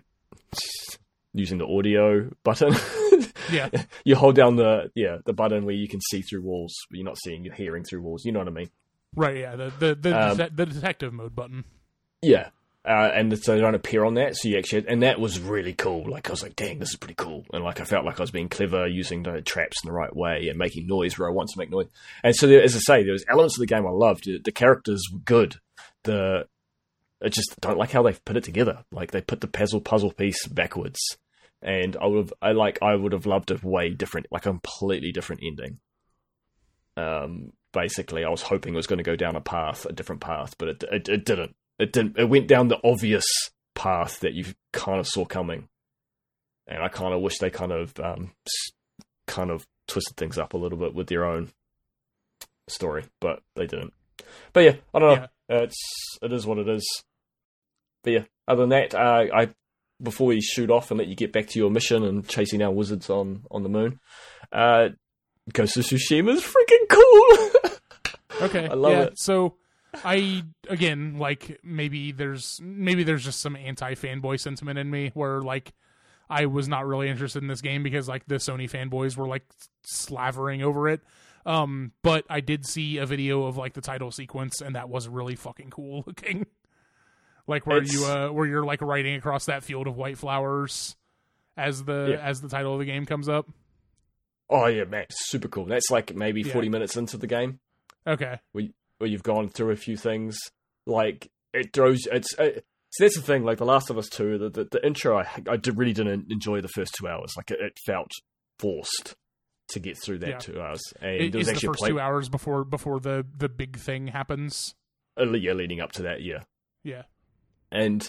audio button. Yeah. You hold down the button where you can see through walls, but you're not seeing, you're hearing through walls. You know what I mean? Right, yeah. The detective mode button. Yeah. And so they don't appear on that, so you actually, and that was really cool. Like, I was like, dang, this is pretty cool. And like, I felt like I was being clever, using the traps in the right way and making noise where I want to make noise. And so, as I say, there was elements of the game I loved. The characters were good. I just don't like how they've put it together. Like, they put the puzzle piece backwards. And I would have loved a way different, like a completely different ending. Basically, I was hoping it was going to go down a different path, but it didn't. It went down the obvious path that you kind of saw coming, and I kind of wish they kind of twisted things up a little bit with their own story, but they didn't. But yeah, I don't know. Yeah. It is what it is. But yeah, other than that, before we shoot off and let you get back to your mission and chasing our wizards on the moon, Ghost of Tsushima is freaking cool. Okay, I love it. So again, like, maybe there's just some anti-fanboy sentiment in me where like I was not really interested in this game because like the Sony fanboys were like slavering over it. But I did see a video of like the title sequence, and that was really fucking cool looking. Like where you're like riding across that field of white flowers as the title of the game comes up. Oh yeah, man, super cool. That's like maybe 40 minutes into the game. Okay. Where you've gone through a few things. Like, it throws. So that's the thing. Like The Last of Us 2, the intro, I really didn't enjoy the first 2 hours. Like, it felt forced to get through that 2 hours. And is the first 2 hours before the big thing happens? Yeah, leading up to that, yeah. Yeah. And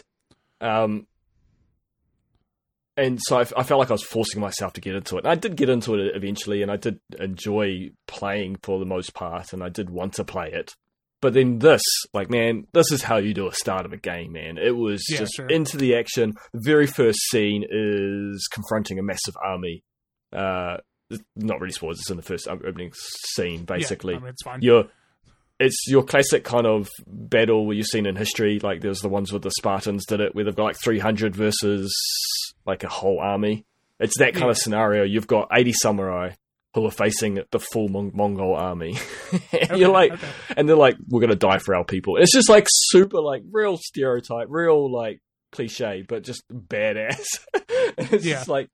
so I felt like I was forcing myself to get into it. And I did get into it eventually, and I did enjoy playing for the most part, and I did want to play it. But then this, like, man, this is how you do a start of a game, man. It was just into the action. The very first scene is confronting a massive army. Not really spoilers, it's in the first opening scene, basically. Yeah, I mean, it's fine. It's your classic kind of battle where you've seen in history. Like, there's the ones with the Spartans did it, where they've got like 300 versus like a whole army. It's that kind of scenario. You've got 80 samurai who are facing the full Mongol army. And you're like, and they're like, we're going to die for our people. It's just like super like real stereotype, real like cliche, but just badass. It's just like,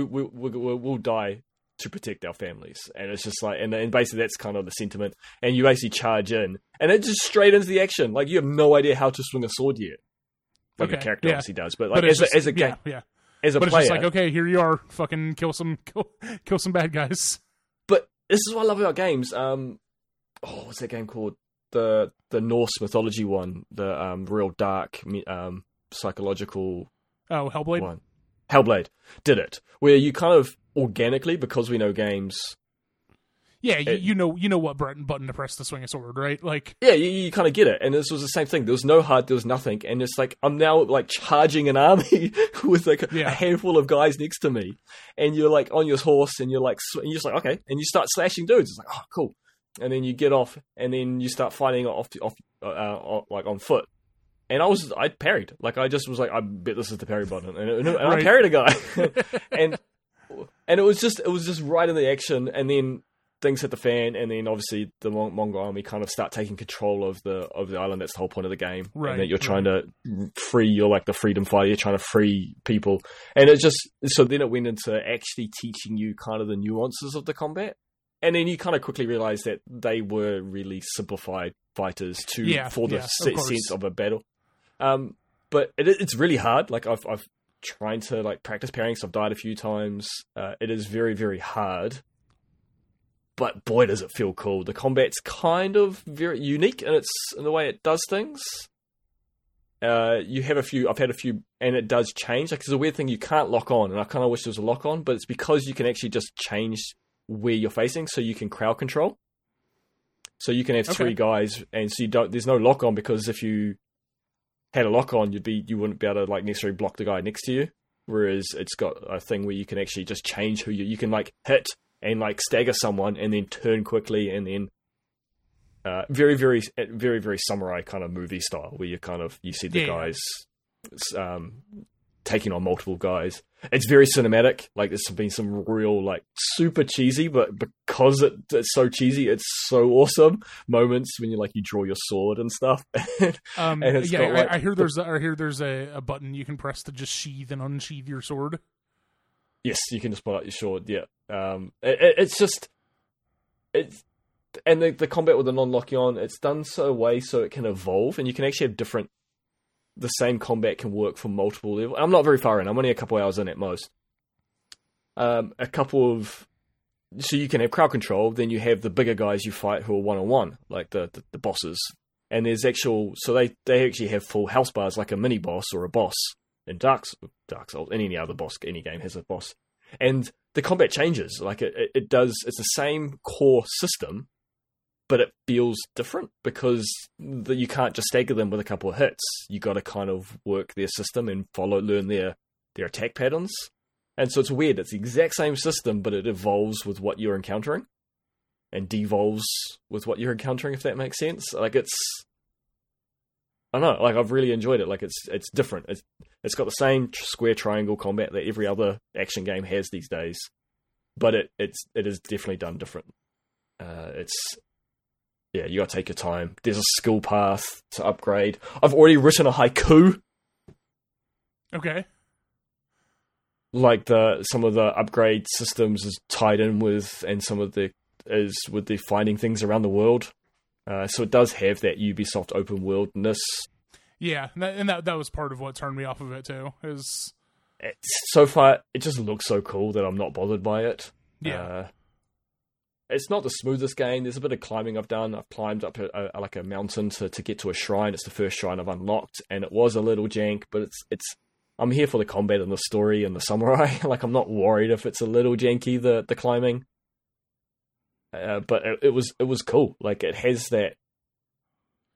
we'll die to protect our families. And it's just like, and basically that's kind of the sentiment. And you basically charge in and it just straight into the action. Like, you have no idea how to swing a sword yet. Like the character obviously does, but like as a game, as a player, it's just like, okay, here you are, fucking kill some bad guys. But this is what I love about games. What's that game called? The Norse mythology one, the real dark psychological. Oh, Hellblade. One. Hellblade did it, where you kind of organically, because we know games. Yeah, you know what button to press to swing a sword, right? Like, yeah, you kind of get it. And this was the same thing. There was no HUD, there was nothing, and it's like I'm now like charging an army with like a handful of guys next to me, and you're like on your horse, and you're like, and you're just like, okay, and you start slashing dudes. It's like, oh, cool. And then you get off, and then you start fighting off like on foot. And I parried. Like, I just was like, I bet this is the parry button, and I parried a guy, and it was just right in the action, and then things hit the fan, and then obviously the Mongol army kind of start taking control of the island. That's the whole point of the game, right? And that you're trying to free. You're like the freedom fighter. You're trying to free people, and it just so then it went into actually teaching you kind of the nuances of the combat, and then you kind of quickly realize that they were really simplified fighters for the sense of a battle. But it's really hard. Like I've tried to like practice parrying, so I've died a few times. It is very, very hard. But boy, does it feel cool. The combat's kind of very unique in the way it does things. I've had a few, and it does change. Like, there's a weird thing you can't lock on, and I kind of wish there was a lock on, but it's because you can actually just change where you're facing, so you can crowd control. So you can have three guys, and so there's no lock on, because if you had a lock on, you wouldn't be able to like necessarily block the guy next to you. Whereas it's got a thing where you can actually just change who you can like hit and like stagger someone and then turn quickly, and then very, very, very, very samurai kind of movie style, where you see the guys taking on multiple guys. It's very cinematic. Like, there's been some real like super cheesy, but because it's so cheesy, it's so awesome moments when you draw your sword and stuff. And it's I hear there's a button you can press to just sheathe and unsheathe your sword. Yes, you can just pull out your sword. Yeah, it's and the combat with the non-locking on, it's done so it can evolve, and you can actually have the same combat can work for multiple levels. I'm not very far in. I'm only a couple hours in at most. So you can have crowd control. Then you have the bigger guys you fight who are one-on-one, like the bosses. And there's so they actually have full health bars, like a mini boss or a boss. In Dark Souls, any other boss, any game has a boss. And the combat changes. Like it does, it's the same core system, but it feels different because you can't just stagger them with a couple of hits. You got to kind of work their system and learn their attack patterns. And so it's weird. It's the exact same system, but it evolves with what you're encountering and devolves with what you're encountering, if that makes sense. Like, I don't know, like, I've really enjoyed it. Like, it's different. It's got the same square triangle combat that every other action game has these days, but it is definitely done different. You gotta take your time. There's a skill path to upgrade. I've already written a haiku. Okay. Like some of the upgrade systems is tied in with, and some of the finding things around the world. So it does have that Ubisoft open worldness. Yeah, and that was part of what turned me off of it too. So far, it just looks so cool that I'm not bothered by it. Yeah. It's not the smoothest game. There's a bit of climbing I've done. I've climbed up a mountain to get to a shrine. It's the first shrine I've unlocked, and it was a little jank, but I'm here for the combat and the story and the samurai. Like, I'm not worried if it's a little janky, the climbing. But it was cool. Like, it has that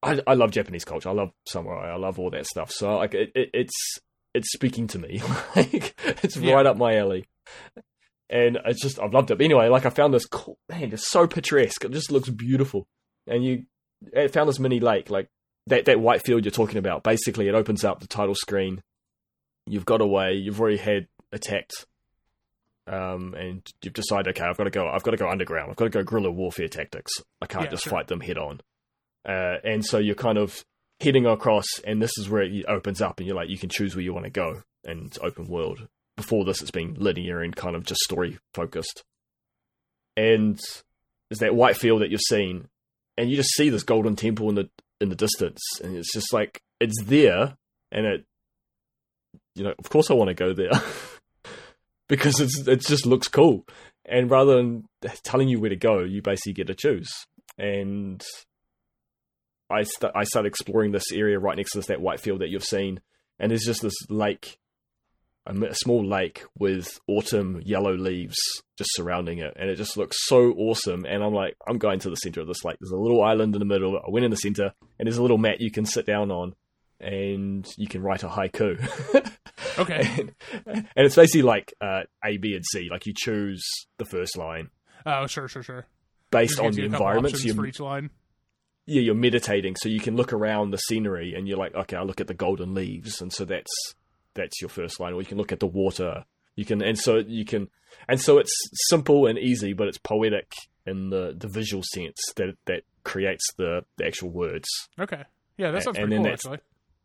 I love Japanese culture. I love samurai. I love all that stuff. So like it's speaking to me. Like it's right up my alley. And I've loved it. But anyway, like I found this cool, man, it's so picturesque. It just looks beautiful. And I found this mini lake, like that white field you're talking about. Basically, it opens up the title screen. You've got away. You've already had attacked. And you've decided, okay, I've got to go underground. I've got to go guerrilla warfare tactics. I can't just fight them head on. And so you're kind of heading across, and this is where it opens up, and you're like, you can choose where you want to go, and it's open world. Before this, it's been linear and kind of just story focused. And there's that white field that you've seen, and you just see this golden temple in the distance, and it's just like it's there, and it, of course I want to go there because it just looks cool. And rather than telling you where to go, you basically get to choose. And I started exploring this area right next to that white field that you've seen, and there's just this lake. A small lake with autumn yellow leaves just surrounding it, and it just looks so awesome. And I'm like, I'm going to the center of this lake. There's a little island in the middle. I went in the center, and there's a little mat you can sit down on, and you can write a haiku. Okay. And it's basically like A, B, and C. Like you choose the first line. Oh, sure. Based on the environment. So for each line. Yeah, you're meditating, so you can look around the scenery, and you're like, okay, I look at the golden leaves, and so that's your first line. Or you can look at the water. And so it's simple and easy, but it's poetic in the visual sense that creates the actual words. Okay. Yeah, that sounds pretty cool, actually.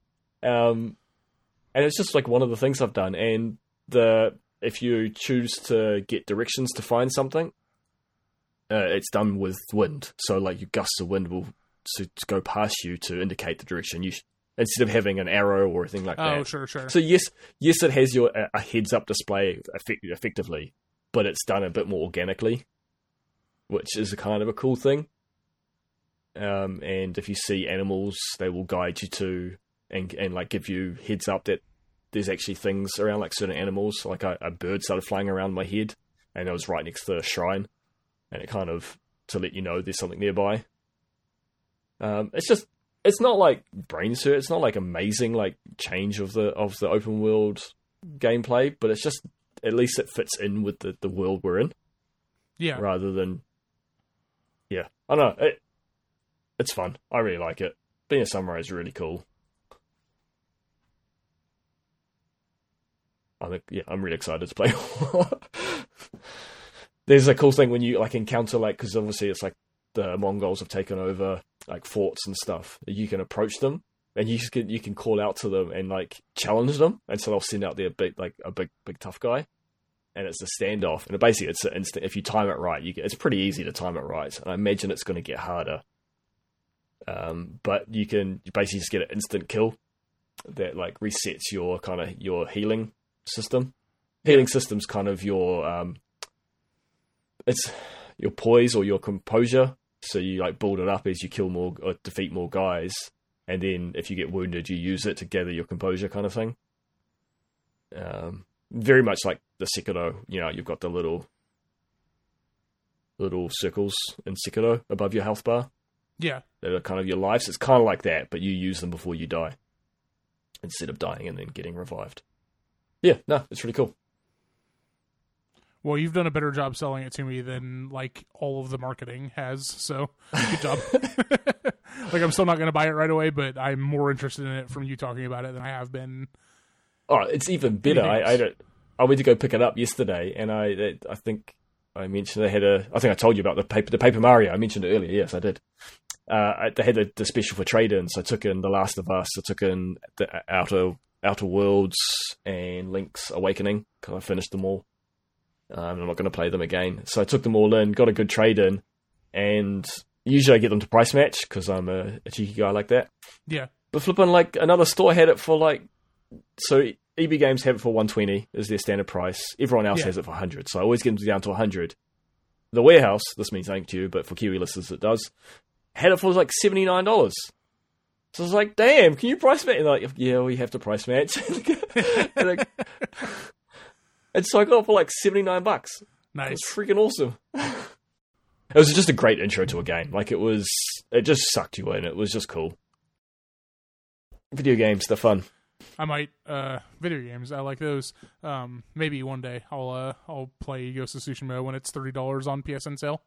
And it's just like one of the things I've done. And if you choose to get directions to find something, it's done with wind. So like your gusts of wind will to go past you to indicate the direction you instead of having an arrow or anything like that. Oh, sure. So yes, it has a heads-up display effectively, but it's done a bit more organically, which is a kind of a cool thing. And if you see animals, they will guide you to and like give you heads up that there's actually things around, like certain animals. Like a bird started flying around my head, and it was right next to the shrine, and it kind of to let you know there's something nearby. It's not like brain-cert, it's not like amazing like change of the open world gameplay, but it's just at least it fits in with the world we're in. Yeah. Rather than I don't know. It's fun. I really like it. Being a samurai is really cool. I'm really excited to play. There's a cool thing when you like encounter because obviously it's like the Mongols have taken over like forts and stuff. You can approach them and you can call out to them and like challenge them, and so they'll send out their big tough guy, and it's a standoff. And basically it's an instant. If you time it right, it's pretty easy to time it right. And I imagine it's going to get harder. But you basically just get an instant kill that like resets your healing system. Healing system's kind of your it's your poise or your composure. So you like build it up as you kill more or defeat more guys, and then if you get wounded, you use it to gather your composure, kind of thing. Very much like the Sekiro. You've got the little circles in Sekiro above your health bar. Yeah, that are kind of your lives. It's kind of like that, but you use them before you die instead of dying and then getting revived. Yeah, no, it's really cool. Well, you've done a better job selling it to me than like all of the marketing has, so good job. Like I'm still not going to buy it right away, but I'm more interested in it from you talking about it than I have been. Oh, it's even better. I went to go pick it up yesterday, and I think I mentioned I think I told you about the Paper Mario. I mentioned it earlier. Yes, I did. They had the special for trade-ins. So I took in The Last of Us. I took in the Outer Worlds and Link's Awakening because I finished them all. I'm not going to play them again. So I took them all in, got a good trade-in, and usually I get them to price match because I'm a cheeky guy like that. Yeah. But flipping, like, another store had it for, like... So EB Games have it for $120 is their standard price. Everyone else has it for $100, so I always get them down to $100. The Warehouse, this means nothing to you, but for Kiwi listeners it does, had it for, like, $79. So I was like, damn, can you price match? And they're like, yeah, we have to price match. And so I got it for like $79. Nice. It was freaking awesome. It was just a great intro to a game. Like it just sucked you in. It was just cool. Video games, they're fun. I might video games. I like those. Maybe one day I'll play Ghost of Tsushima when it's $30 on PSN sale.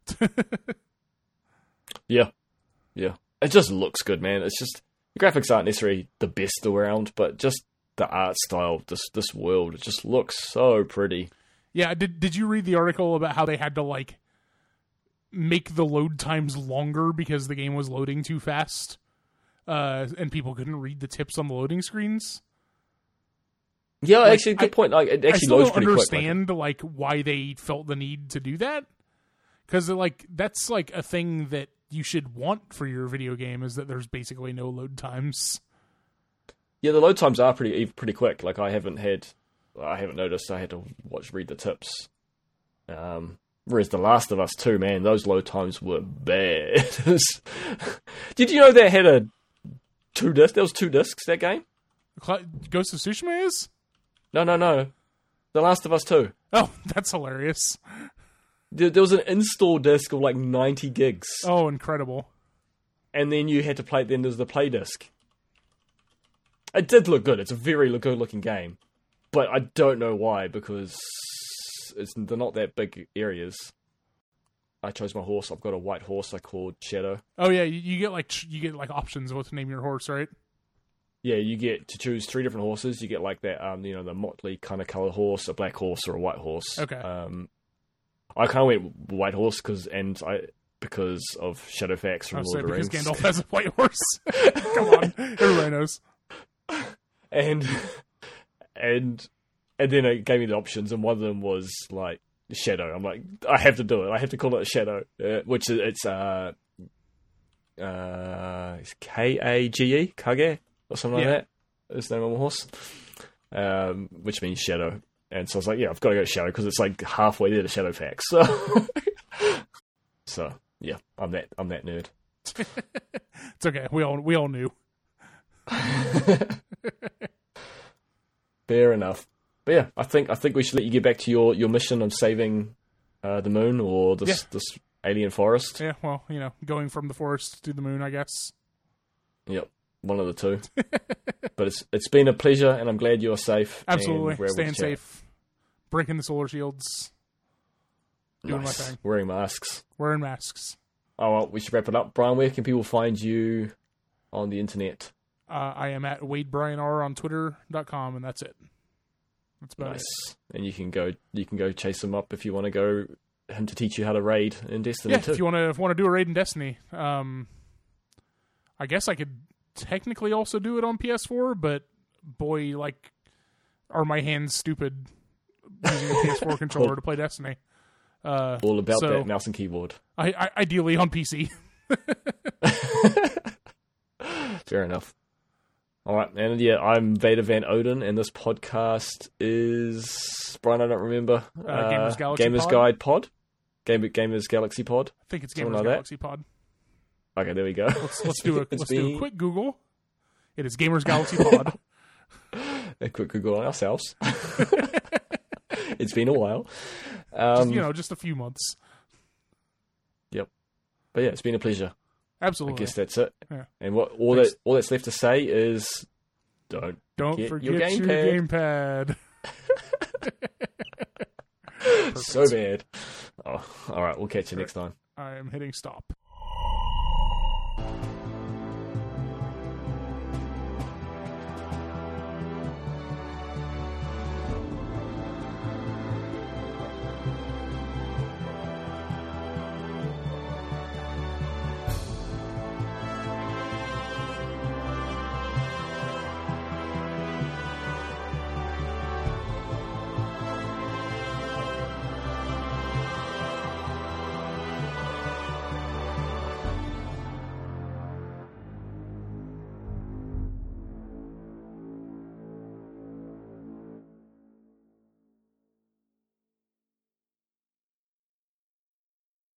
Yeah. It just looks good, man. It's just the graphics aren't necessarily the best around, but just the art style, this world, it just looks so pretty. Yeah. Did you read the article about how they had to like make the load times longer because the game was loading too fast, and people couldn't read the tips on the loading screens? Yeah, like, actually, good point. Like, it actually loads pretty quick. I still don't understand like why they felt the need to do that, because like that's like a thing that you should want for your video game, is that there's basically no load times. Yeah, the load times are pretty quick. Like I haven't noticed. I had to read the tips. Whereas The Last of Us 2, man, those load times were bad. Did you know they had 2 discs? There was 2 discs, that game? Ghost of Tsushima is? No. The Last of Us 2. Oh, that's hilarious. There was an install disc of like 90 gigs. Oh, incredible. And then you had to play, then there's the play disc. It did look good. It's a very good looking game. But I don't know why, because they're not that big areas. I chose my horse. I've got a white horse I called Shadow. Oh yeah, you get like options of what to name your horse, right? Yeah, you get to choose 3 different horses. You get like that, the motley kind of color horse, a black horse, or a white horse. Okay. I kind of went white horse because of Shadowfax from Lord of the Rings. Because Gandalf has a white horse. Come on, everybody knows. And then it gave me the options, and one of them was like Shadow. I'm like, I have to do it. I have to call it a Shadow, which it's Kage, Kage, or something like that. Is the name of my horse, which means Shadow. And so I was like, yeah, I've got to go Shadow because it's like halfway there to Shadowfax. So yeah, I'm that nerd. It's okay. We all knew. Fair enough. But yeah, I think we should let you get back to your mission of saving the moon or this alien forest. Yeah, well, going from the forest to the moon, I guess. Yep, one of the two. But it's been a pleasure, and I'm glad you're safe. Absolutely, staying safe, breaking the solar shields, doing my thing, wearing masks. Oh well, we should wrap it up. Brian, where can people find you on the internet? I am at WadeBrianR on Twitter.com, and that's it. That's about it. And you can go chase him up if you want to go him to teach you how to raid in Destiny. Yeah, if you want to do a raid in Destiny, I guess I could technically also do it on PS4, but boy, like, are my hands stupid using a PS4 controller to play Destiny. All about that mouse and keyboard. I ideally on PC. Fair enough. All right, and yeah, I'm Vader Van Odin, and this podcast is Brian. I don't remember. Gamers Galaxy Gamers Pod? Guide Pod. Gamers Galaxy Pod. I think it's Gamers Galaxy Pod. Okay, there we go. Let's do a quick Google. It is Gamers Galaxy Pod. A quick Google on ourselves. It's been a while. Just a few months. Yep. But yeah, it's been a pleasure. Absolutely. I guess that's it. Yeah. And all that's left to say is don't forget your gamepad. So bad. Oh, all right. We'll catch you next time. I am hitting stop.